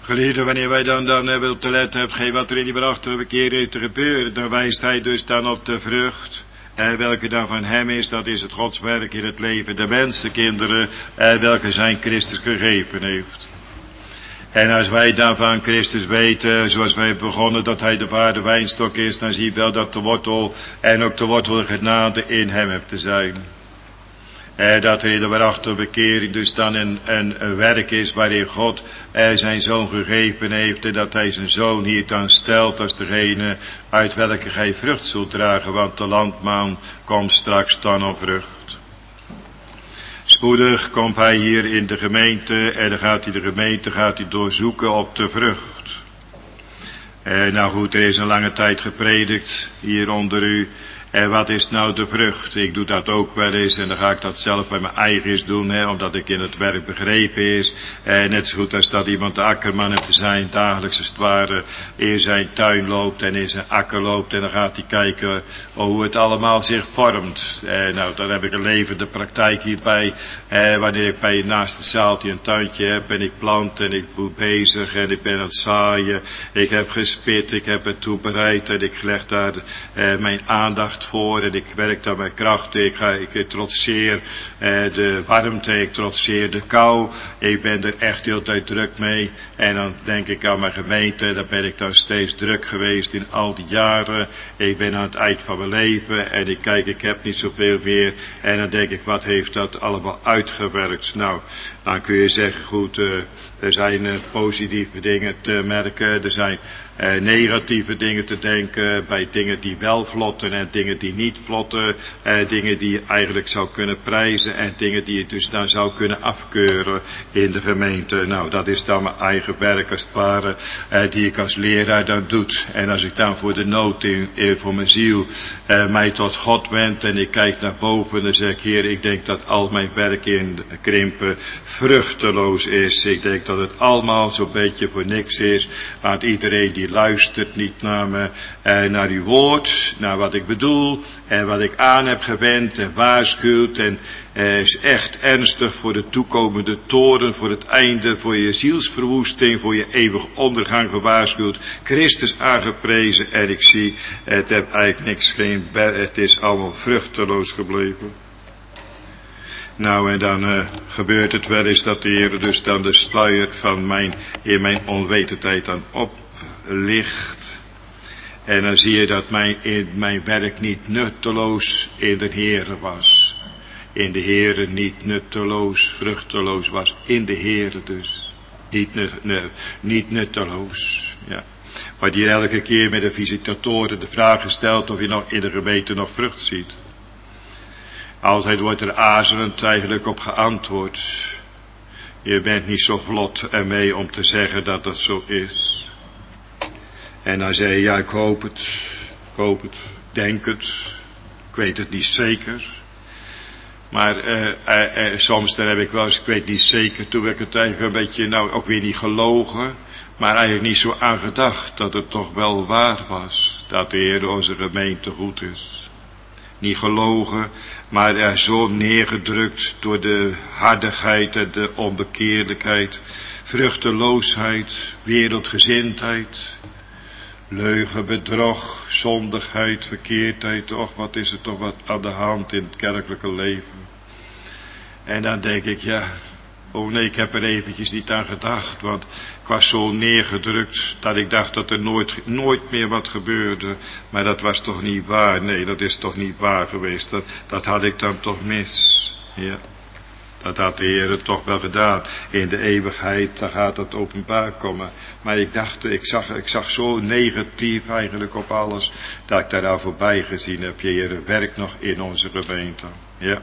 Geliefde, wanneer wij dan willen te letten hebben wat er in die waarachtige keren te gebeuren, dan wijst hij dus dan op de vrucht. Welke dan van hem is, dat is het Godswerk in het leven der mensenkinderen, welke zijn Christus gegeven heeft. En als wij dan van Christus weten, zoals wij begonnen, dat hij de ware wijnstok is, dan zie je wel dat de wortel en ook de wortel genade in hem hebt te zijn. Dat er in de waarachtige bekering dus dan een werk is waarin God zijn zoon gegeven heeft. En dat hij zijn zoon hier dan stelt als degene uit welke gij vrucht zult dragen. Want de landman komt straks dan op vrucht. Spoedig komt hij hier in de gemeente en dan gaat hij de gemeente doorzoeken op de vrucht. Nou goed, er is een lange tijd gepredikt hier onder u. En wat is nou de vrucht? Ik doe dat ook wel eens en dan ga ik dat zelf bij mijn eigen eens doen, omdat ik in het werk begrepen is. Net zo goed als dat iemand de akkerman heeft te zijn, dagelijks als het ware in zijn tuin loopt en in zijn akker loopt en dan gaat hij kijken hoe het allemaal zich vormt. Nou, dan heb ik een levende praktijk hierbij, wanneer ik bij naast het zaaltje een tuintje heb en ik plant en ik ben bezig en ik ben aan het zaaien. Ik heb gespit, ik heb het toebereid en ik leg daar mijn aandacht voor en ik werk daar met krachten. Ik trotseer de warmte, ik trotseer de kou. Ik ben er echt heel tijd druk mee. En dan denk ik aan mijn gemeente, daar ben ik dan steeds druk geweest in al die jaren. Ik ben aan het eind van mijn leven en ik kijk, ik heb niet zoveel meer. En dan denk ik, wat heeft dat allemaal uitgewerkt? Nou, dan kun je zeggen, goed, er zijn positieve dingen te merken, er zijn negatieve dingen te denken, bij dingen die wel vlotten en dingen die niet vlotten, dingen die je eigenlijk zou kunnen prijzen en dingen die je dus dan zou kunnen afkeuren in de gemeente. Nou, dat is dan mijn eigen werk als het ware, die ik als leraar dan doet. En als ik dan voor de nood voor mijn ziel mij tot God wend en ik kijk naar boven, dan zeg ik, Heer, ik denk dat al mijn werk in krimpen vruchteloos is. Ik denk dat het allemaal zo'n beetje voor niks is, want iedereen die luistert niet naar me, naar uw woord, naar wat ik bedoel en wat ik aan heb gewend en waarschuwt en is echt ernstig voor de toekomende toren, voor het einde, voor je zielsverwoesting, voor je eeuwig ondergang gewaarschuwd, Christus aangeprezen en ik zie, het heeft eigenlijk niks, het is allemaal vruchteloos gebleven. Nou, en dan gebeurt het wel eens dat de Heer dus dan de sluier van in mijn onwetendheid dan oplicht. En dan zie je dat mijn werk niet nutteloos in de Heere was. In de Heere niet nutteloos, vruchteloos was. In de Heere dus. Niet nutteloos. Ja. Wordt hier elke keer met de visitatoren de vraag gesteld of je nog in de gemeente nog vrucht ziet. Altijd wordt er aarzelend eigenlijk op geantwoord. Je bent niet zo vlot ermee om te zeggen dat dat zo is. En dan zei je, ja, ik hoop het, denk het, ik weet het niet zeker. Maar soms dan heb ik wel eens, ik weet niet zeker, toen heb ik het eigenlijk een beetje, nou ook weer niet gelogen, maar eigenlijk niet zo aan gedacht dat het toch wel waar was, dat de Heer onze gemeente goed is. Niet gelogen, maar zo neergedrukt door de hardigheid en de onbekeerlijkheid, vruchteloosheid, wereldgezindheid, leugen, bedrog, zondigheid, verkeerdheid, toch, wat is er toch wat aan de hand in het kerkelijke leven. En dan denk ik, ja, oh nee, ik heb er eventjes niet aan gedacht, want ik was zo neergedrukt dat ik dacht dat er nooit meer wat gebeurde. Maar dat was toch niet waar, nee, dat is toch niet waar geweest, dat had ik dan toch mis, ja. Dat had de Heer toch wel gedaan. In de eeuwigheid, dan gaat het openbaar komen. Maar ik dacht, ik zag zo negatief eigenlijk op alles, dat ik daar voorbij gezien heb. Je Heer werkt nog in onze gemeente. Ja.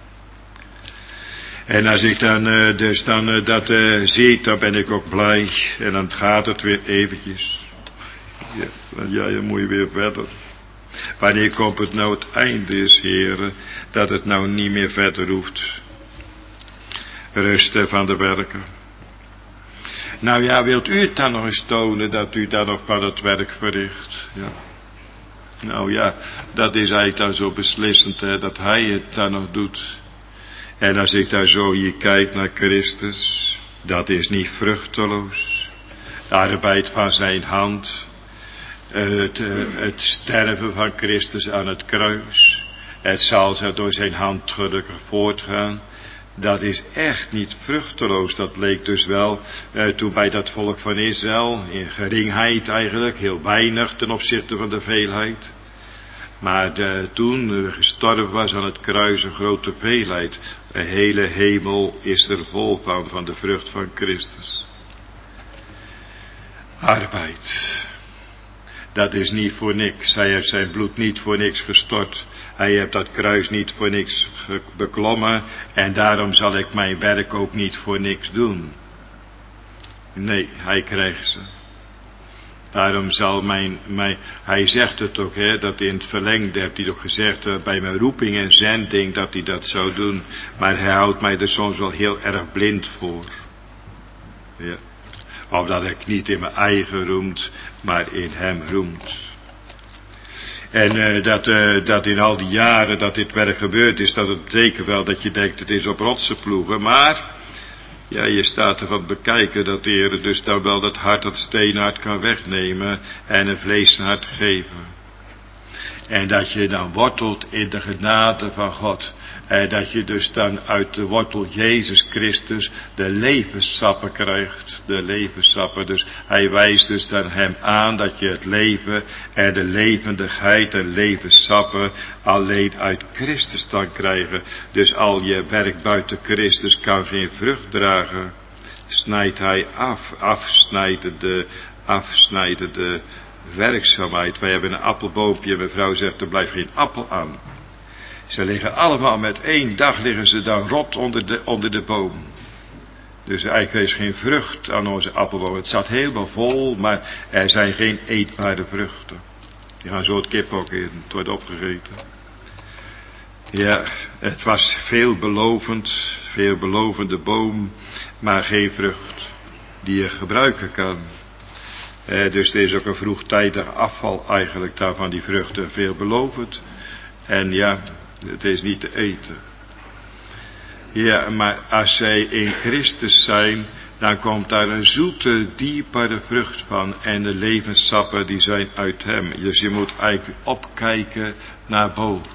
En als ik dan dat zie, dan ben ik ook blij. En dan gaat het weer eventjes. Ja, dan moet je weer verder. Wanneer komt het nou het einde is, Heer, dat het nou niet meer verder hoeft. Rusten van de werken. Nou ja, wilt u het dan nog eens tonen dat u dan nog van het werk verricht? Ja. Nou ja, dat is eigenlijk dan zo beslissend, hè, dat hij het dan nog doet. En als ik daar zo hier kijk naar Christus, dat is niet vruchteloos. De arbeid van zijn hand. Het sterven van Christus aan het kruis. Het zal zo door zijn hand gelukkig voortgaan. Dat is echt niet vruchteloos. Dat leek dus wel toen bij dat volk van Israël, in geringheid eigenlijk, heel weinig ten opzichte van de veelheid. Maar toen gestorven was aan het kruis een grote veelheid. De hele hemel is er vol van de vrucht van Christus. Arbeid. Dat is niet voor niks. Hij heeft zijn bloed niet voor niks gestort. Hij heeft dat kruis niet voor niks beklommen. En daarom zal ik mijn werk ook niet voor niks doen. Nee, hij krijgt ze. Daarom zal hij zegt het ook, dat in het verlengde heeft hij toch gezegd, bij mijn roeping en zending, dat hij dat zou doen. Maar hij houdt mij er soms wel heel erg blind voor. Ja. Opdat ik niet in mijn eigen roemt, maar in hem roemt. En dat in al die jaren dat dit werk gebeurd is, dat het betekent wel dat je denkt, het is op rotsen ploegen. Maar, ja, je staat ervan bekijken dat de Heer dus dan wel dat hart, dat steenhart kan wegnemen en een vleeshart geven. En dat je dan wortelt in de genade van God. En dat je dus dan uit de wortel Jezus Christus de levenssappen krijgt. De levenssappen. Dus hij wijst dus dan hem aan dat je het leven en de levendigheid en levenssappen alleen uit Christus kan krijgen. Dus al je werk buiten Christus kan geen vrucht dragen. Snijdt hij afsnijden de werkzaamheid. Wij hebben een appelboompje en mevrouw zegt er blijft geen appel aan. Ze liggen allemaal met 1 dag liggen ze dan rot onder de boom. Dus eigenlijk is geen vrucht aan onze appelboom. Het zat helemaal vol, maar er zijn geen eetbare vruchten. Die gaan zo het kip ook in, het wordt opgegeten. Ja, het was veelbelovende boom, maar geen vrucht die je gebruiken kan. Dus er is ook een vroegtijdig afval eigenlijk daarvan die vruchten veelbelovend. En ja, het is niet te eten. Ja, maar als zij in Christus zijn, dan komt daar een zoete, dierbare vrucht van. En de levenssappen die zijn uit hem. Dus je moet eigenlijk opkijken naar boven.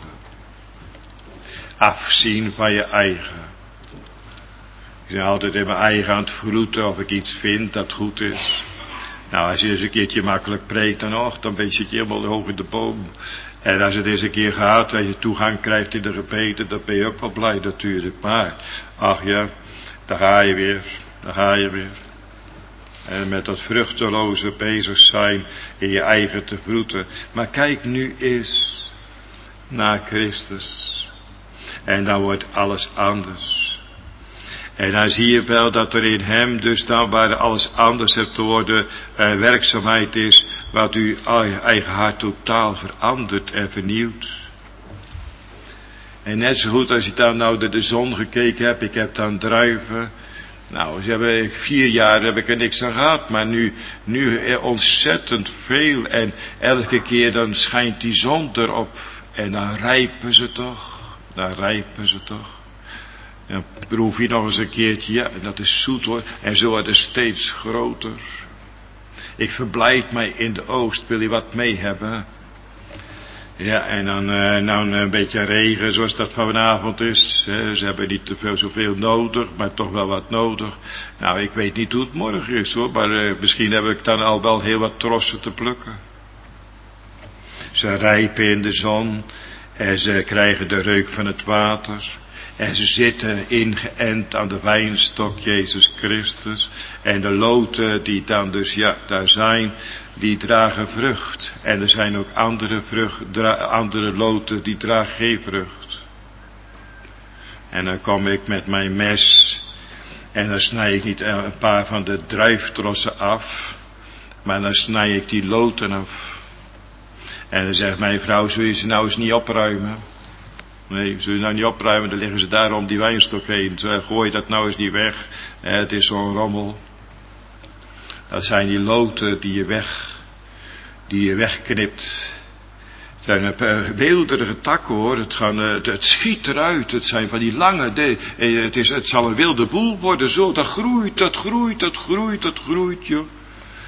Afzien van je eigen. Ik ben altijd in mijn eigen aan het vroeten of ik iets vind dat goed is. Nou, als je eens een keertje makkelijk preekt, dan zit je helemaal hoog in de boom. En als het eens een keer gaat, dat je toegang krijgt in de gemeente, dan ben je ook wel blij natuurlijk. Maar, ach ja, daar ga je weer. En met dat vruchteloze bezig zijn in je eigen te vroeten. Maar kijk nu eens naar Christus. En dan wordt alles anders. En dan zie je wel dat er in hem dus dan waar alles anders hebt te worden werkzaamheid is. Wat uw eigen hart totaal verandert en vernieuwt. En net zo goed als je dan nou naar de zon gekeken hebt. Ik heb dan druiven. Nou, 4 jaar heb ik er niks aan gehad. Maar nu ontzettend veel. En elke keer dan schijnt die zon erop. En dan rijpen ze toch. Dan proef je nog eens een keertje, ja, dat is zoet hoor. En zo wordt het steeds groter. Ik verblijd mij in de oogst, wil je wat mee hebben? Ja, en dan een beetje regen, zoals dat vanavond is. Ze hebben niet zoveel nodig, maar toch wel wat nodig. Nou, ik weet niet hoe het morgen is hoor, maar misschien heb ik dan al wel heel wat trossen te plukken. Ze rijpen in de zon en ze krijgen de reuk van het water. En ze zitten ingeënt aan de wijnstok Jezus Christus. En de loten die dan dus, ja, daar zijn, die dragen vrucht. En er zijn ook andere loten die dragen geen vrucht. En dan kom ik met mijn mes. En dan snij ik niet een paar van de druiftrossen af. Maar dan snij ik die loten af. En dan zegt mijn vrouw, zul je ze nou eens niet opruimen? Nee, zul je nou niet opruimen, dan liggen ze daar om die wijnstok heen. Gooi dat nou eens niet weg. Het is zo'n rommel. Dat zijn die loten die je wegknipt. Het zijn weelderige takken hoor. Het schiet eruit. Het zijn van die lange. Het zal een wilde boel worden zo. Dat groeit joh.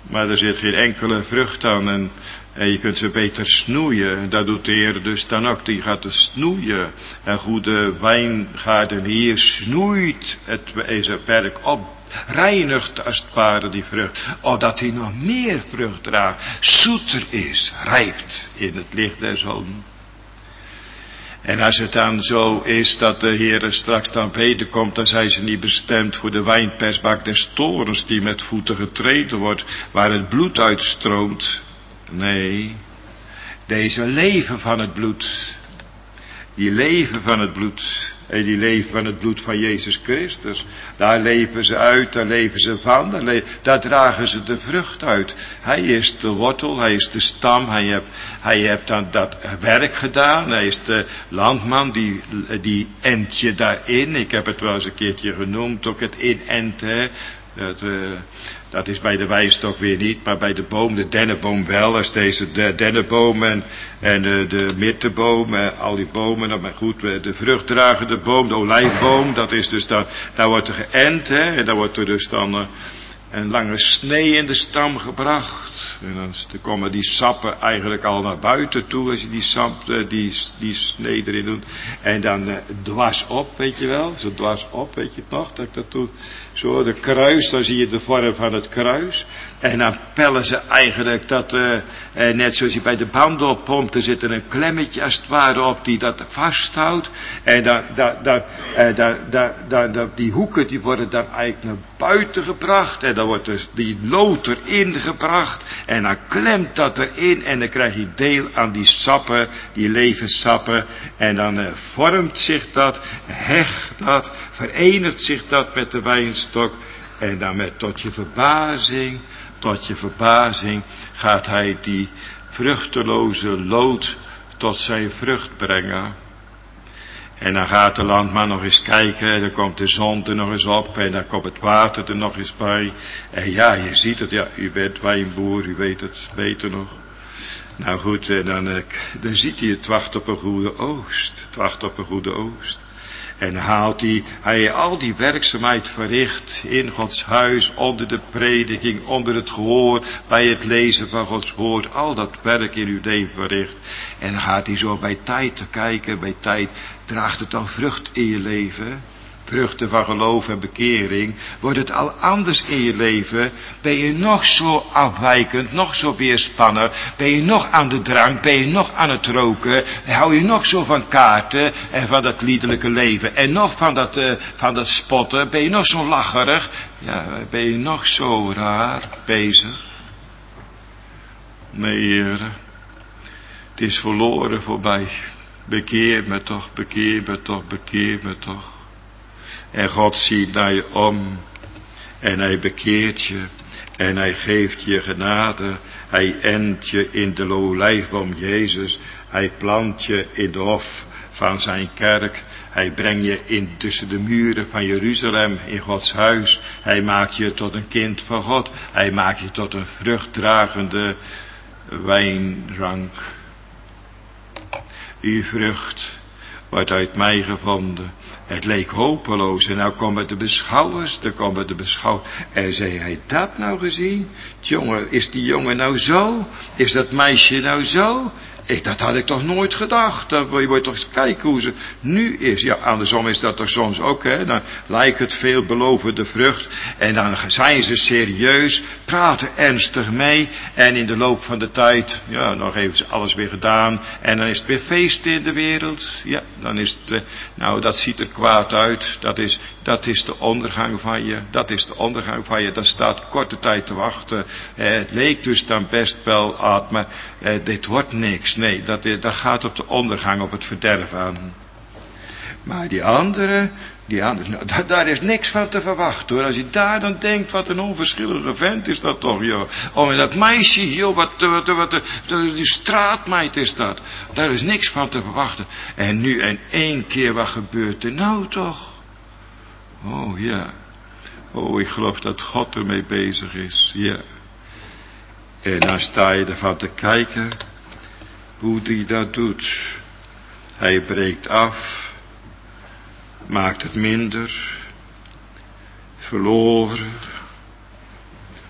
Maar er zit geen enkele vrucht aan en je kunt ze beter snoeien. Dat doet de Heer dus dan ook. Die gaat dus snoeien. En goede wijngaardenier snoeit zijn werk op. Reinigt als het ware die vrucht. Opdat hij nog meer vrucht draagt. Zoeter is, rijpt in het licht der zon. En als het dan zo is dat de Heer straks dan wederkomt, dan zijn ze niet bestemd voor de wijnpersbak des torens die met voeten getreden wordt, waar het bloed uitstroomt. Nee, deze leven van het bloed, die leven van het bloed, en die leven van het bloed van Jezus Christus, daar leven ze uit, daar leven ze van, daar dragen ze de vrucht uit. Hij is de wortel, hij is de stam, hij heeft dan dat werk gedaan, hij is de landman, die ent je daarin. Ik heb het wel eens een keertje genoemd, ook het inenten. Dat is bij de wijnstok weer niet, maar bij de boom, de dennenboom wel. Als deze de dennenboom en de mirteboom, al die bomen, maar goed, de vruchtdragende boom, de olijfboom, dat is dus dan, daar wordt er geënt, en daar wordt er dus dan een lange snee in de stam gebracht. En dan komen die sappen eigenlijk al naar buiten toe, als je die sap, die snee erin doet. En dan dwars op, weet je wel, zo dwars op, weet je nog, dat ik dat doe. Zo, de kruis, dan zie je de vorm van het kruis. En dan pellen ze eigenlijk dat, net zoals je bij de banden oppompt, er zit er een klemmetje als het ware op die dat vasthoudt. En die hoeken die worden dan eigenlijk naar buiten gebracht. En dan wordt dus die lood erin gebracht. En dan klemt dat erin en dan krijg je deel aan die sappen, die levenssappen. En dan vormt zich dat, hecht dat, verenigt zich dat met de wijnstok. En dan tot je verbazing gaat hij die vruchteloze lood tot zijn vrucht brengen. En dan gaat de landman nog eens kijken, en dan komt de zon er nog eens op, en dan komt het water er nog eens bij. En ja, je ziet het, ja, u bent wijnboer, u weet het beter nog. Nou goed, en dan ziet hij het wacht op een goede oost. Het wacht op een goede oost. En haalt hij al die werkzaamheid verricht in Gods huis, onder de prediking, onder het gehoor, bij het lezen van Gods woord, al dat werk in uw leven verricht. En dan gaat hij zo bij tijd te kijken, bij tijd draagt het dan vrucht in je leven. Vruchten van geloof en bekering. Wordt het al anders in je leven? Ben je nog zo afwijkend, nog zo weerspannen? Ben je nog aan de drank? Ben je nog aan het roken? Hou je nog zo van kaarten en van dat liederlijke leven? En nog van dat spotten? Ben je nog zo lacherig? Ja, ben je nog zo raar bezig? Nee, Heer. Het is verloren voorbij. Bekeer me toch, bekeer me toch, bekeer me toch. En God ziet naar je om. En hij bekeert je. En hij geeft je genade. Hij ent je in de olijfboom Jezus. Hij plant je in de hof van zijn kerk. Hij brengt je in tussen de muren van Jeruzalem in Gods huis. Hij maakt je tot een kind van God. Hij maakt je tot een vruchtdragende wijnrank. Uw vrucht wordt uit mij gevonden. Het leek hopeloos. En nou komen de beschouwers. En zei hij dat nou gezien? Jongen, is die jongen nou zo? Is dat meisje nou zo? Dat had ik toch nooit gedacht. Je moet toch eens kijken hoe ze nu is. Ja, andersom is dat toch soms ook, hè. Dan lijkt het veelbelovende vrucht. En dan zijn ze serieus, praten ernstig mee. En in de loop van de tijd, ja, nog heeft ze alles weer gedaan. En dan is het weer feest in de wereld. Ja, dan is het, dat ziet er kwaad uit. Dat is de ondergang van je. Dat staat korte tijd te wachten. Het leek dus dan best wel uit, maar dit wordt niks. Nee, dat gaat op de ondergang, op het verderf aan. Maar die andere, daar is niks van te verwachten hoor. Als je daar dan denkt, wat een onverschillige vent is dat toch, joh. Oh, en dat meisje, joh, wat die straatmeid is dat. Daar is niks van te verwachten. En nu in één keer, wat gebeurt er nou toch? Oh ja. Oh, ik geloof dat God ermee bezig is, ja. En dan sta je ervan te kijken hoe die dat doet. Hij breekt af, maakt het minder, verloren.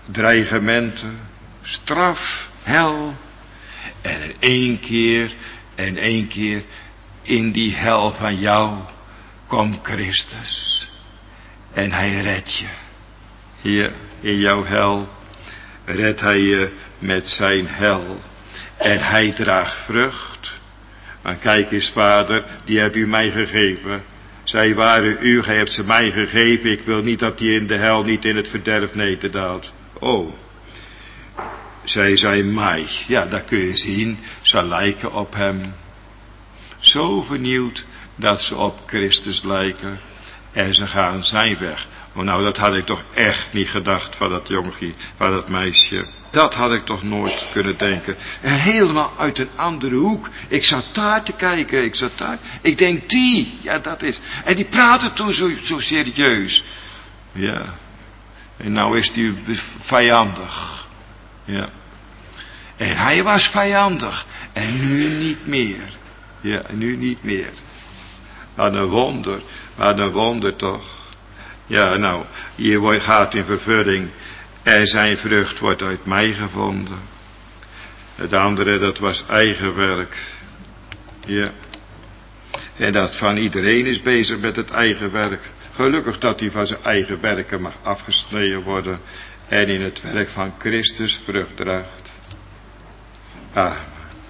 dreigementen, straf, hel. En één keer in die hel van jou komt Christus. En hij redt je. Hier in jouw hel redt hij je met zijn hel. En hij draagt vrucht. Maar kijk eens, Vader, die heb u mij gegeven. Zij waren u, gij hebt ze mij gegeven. Ik wil niet dat die in de hel, niet in het verderf nederdaalt. Oh, zij zijn mij. Ja, dat kun je zien. Ze lijken op hem. Zo vernieuwd dat ze op Christus lijken. En ze gaan zijn weg. Oh, nou, dat had ik toch echt niet gedacht van dat jongie, van dat meisje. Dat had ik toch nooit kunnen denken. En helemaal uit een andere hoek. Ik zat daar te kijken, Ik denk die, ja dat is. En die praten toen zo serieus. Ja. En nou is die vijandig. Ja. En hij was vijandig. En nu niet meer. Ja, nu niet meer. Wat een wonder toch. Ja, nou, hier gaat in vervulling. En zijn vrucht wordt uit mij gevonden. Het andere, dat was eigen werk. Ja. En dat van iedereen is bezig met het eigen werk. Gelukkig dat hij van zijn eigen werken mag afgesneden worden. En in het werk van Christus vrucht draagt. Amen.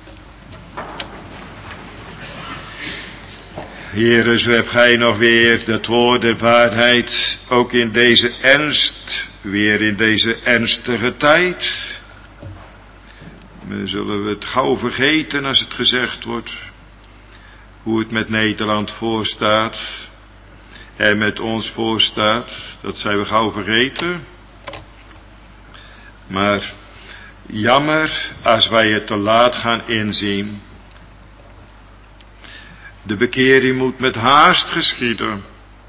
Heere, zo heb gij nog weer dat woord der waarheid, ook in deze ernst, weer in deze ernstige tijd. We zullen het gauw vergeten als het gezegd wordt, hoe het met Nederland voorstaat en met ons voorstaat, dat zijn we gauw vergeten. Maar jammer als wij het te laat gaan inzien. De bekering moet met haast geschieden.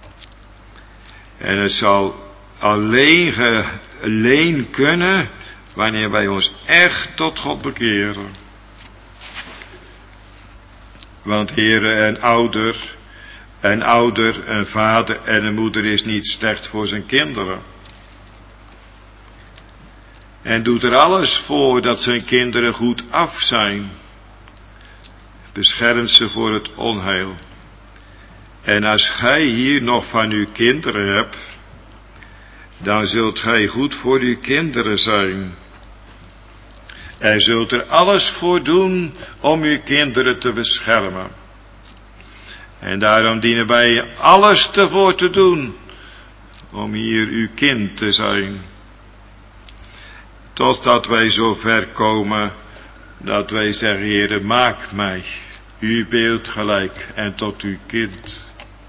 En het zal alleen kunnen wanneer wij ons echt tot God bekeren. Want Heere, een ouder, een vader en een moeder is niet slecht voor zijn kinderen. En doet er alles voor dat zijn kinderen goed af zijn. Beschermt ze voor het onheil. En als gij hier nog van uw kinderen hebt, dan zult gij goed voor uw kinderen zijn. En zult er alles voor doen om uw kinderen te beschermen. En daarom dienen wij alles ervoor te doen om hier uw kind te zijn. Totdat wij zo ver komen dat wij zeggen, Heere, maak mij uw beeld gelijk en tot uw kind.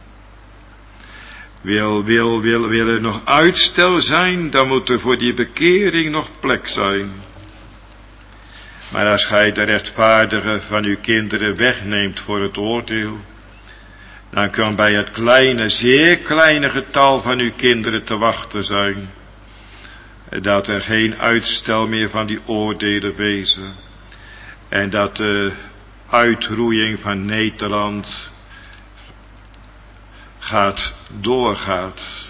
Wil er nog uitstel zijn, dan moet er voor die bekering nog plek zijn. Maar als gij de rechtvaardige van uw kinderen wegneemt voor het oordeel, dan kan bij het kleine, zeer kleine getal van uw kinderen te wachten zijn, dat er geen uitstel meer van die oordelen wezen, en dat de uitroeiing van Nederland doorgaat.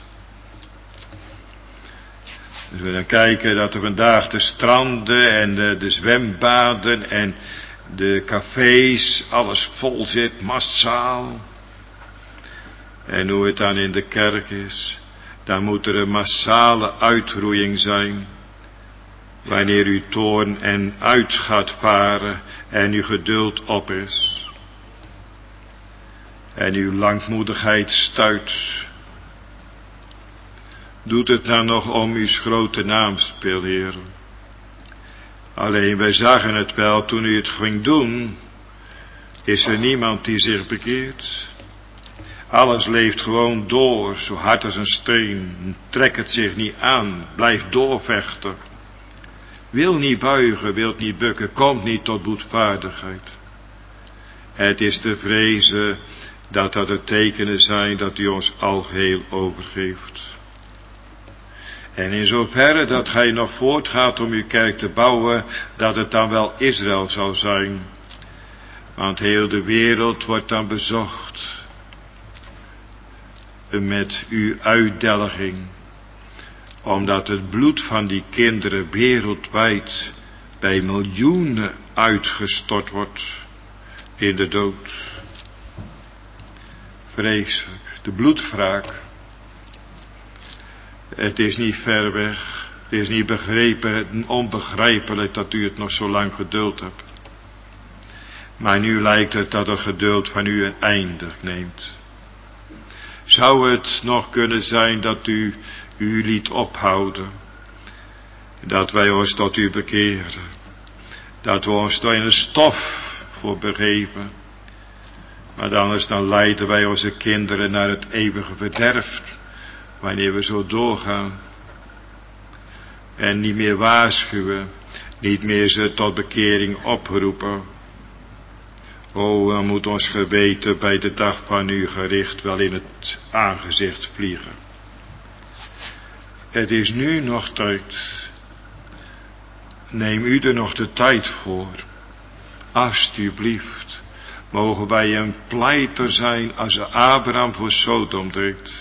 Dus we dan kijken dat er vandaag de stranden en de zwembaden en de cafés, alles vol zit, massaal. En hoe het dan in de kerk is, dan moet er een massale uitroeiing zijn. Wanneer uw toorn en uit gaat varen en uw geduld op is. En uw langmoedigheid stuit. Doet het nou nog om uw grote naam speel, Heer. Alleen wij zagen het wel toen u het ging doen. Is er niemand die zich bekeert. Alles leeft gewoon door, zo hard als een steen. Trek het zich niet aan, blijft doorvechten. Wil niet buigen, wilt niet bukken, komt niet tot boetvaardigheid. Het is te vrezen dat dat de tekenen zijn dat u ons al geheel overgeeft. En in zoverre dat gij nog voortgaat om uw kerk te bouwen, dat het dan wel Israël zal zijn. Want heel de wereld wordt dan bezocht met uw uitdelging. Omdat het bloed van die kinderen wereldwijd bij miljoenen uitgestort wordt in de dood. Vreselijk, de bloedwraak. Het is niet ver weg, het is niet onbegrijpelijk dat u het nog zo lang geduld hebt. Maar nu lijkt het dat het geduld van u een einde neemt. Zou het nog kunnen zijn dat u liet ophouden? Dat wij ons tot u bekeren. Dat we ons door in de stof voor begeven. Maar anders dan leiden wij onze kinderen naar het eeuwige verderf. Wanneer we zo doorgaan. En niet meer waarschuwen. Niet meer ze tot bekering oproepen. O, dan moet ons geweten bij de dag van uw gericht wel in het aangezicht vliegen. Het is nu nog tijd. Neem u er nog de tijd voor. Alsjeblieft. Mogen wij een pleiter zijn als Abraham voor Sodom deed.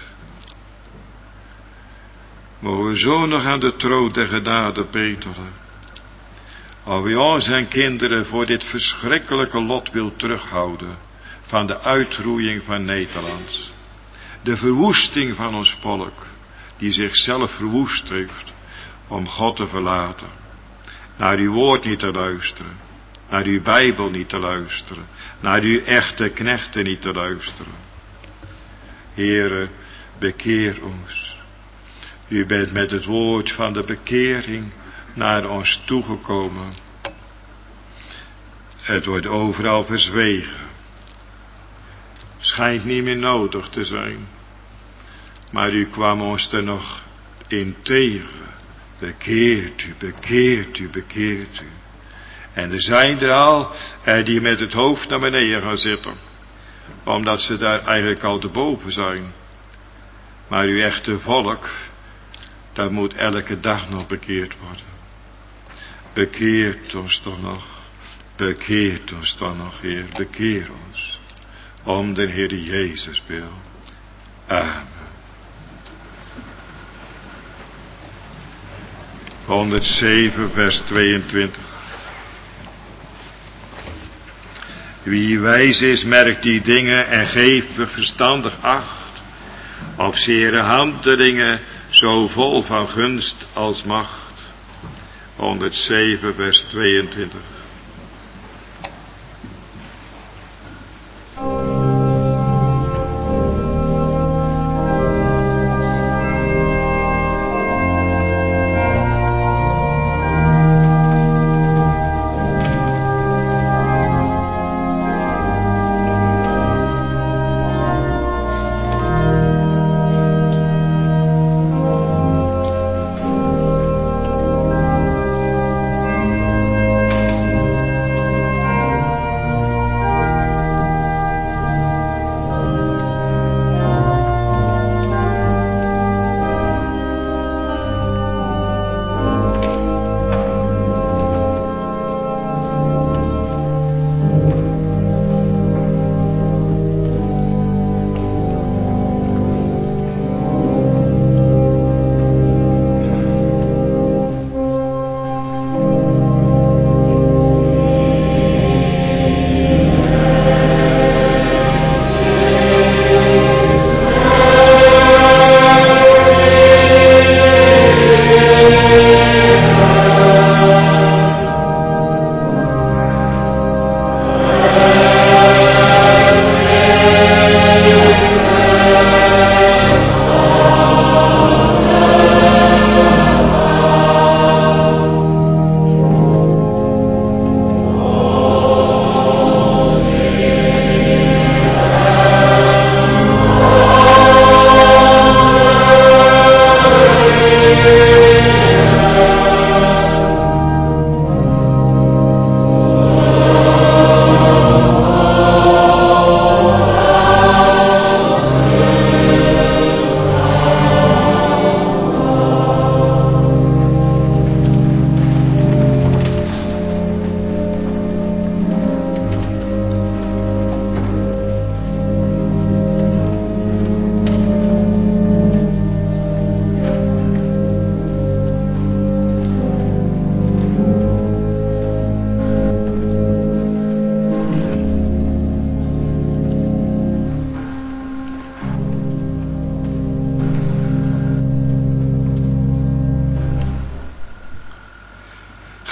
Mogen we zo nog aan de troon der genade betelen. Als u ons en kinderen voor dit verschrikkelijke lot wil terughouden. Van de uitroeiing van Nederland. De verwoesting van ons volk. Die zichzelf verwoest heeft. Om God te verlaten. Naar uw woord niet te luisteren. Naar uw Bijbel niet te luisteren. Naar uw echte knechten niet te luisteren. Heere, bekeer ons. U bent met het woord van de bekering naar ons toegekomen. Het wordt overal verzwegen. Schijnt niet meer nodig te zijn. Maar u kwam ons er nog in tegen. Bekeert u, bekeert u, bekeert u. En er zijn er al die met het hoofd naar beneden gaan zitten. Omdat ze daar eigenlijk al te boven zijn. Maar uw echte volk, dat moet elke dag nog bekeerd worden. Bekeert ons toch nog. Bekeert ons toch nog, Heer. Bekeer ons. Om de Heer Jezus wil. Amen. 107 vers 22. Wie wijs is, merkt die dingen en geeft verstandig acht. Op zere handelingen, zo vol van gunst als macht. 107 vers 22.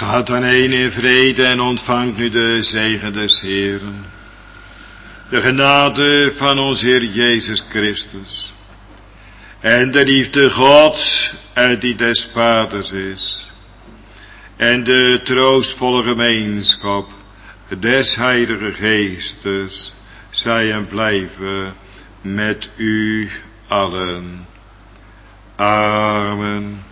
Gaat dan heen in vrede en ontvangt nu de zegen des Heeren. De genade van onze Heer Jezus Christus. En de liefde Gods die des Vaders is. En de troostvolle gemeenschap des Heilige Geestes zij en blijven met u allen. Amen.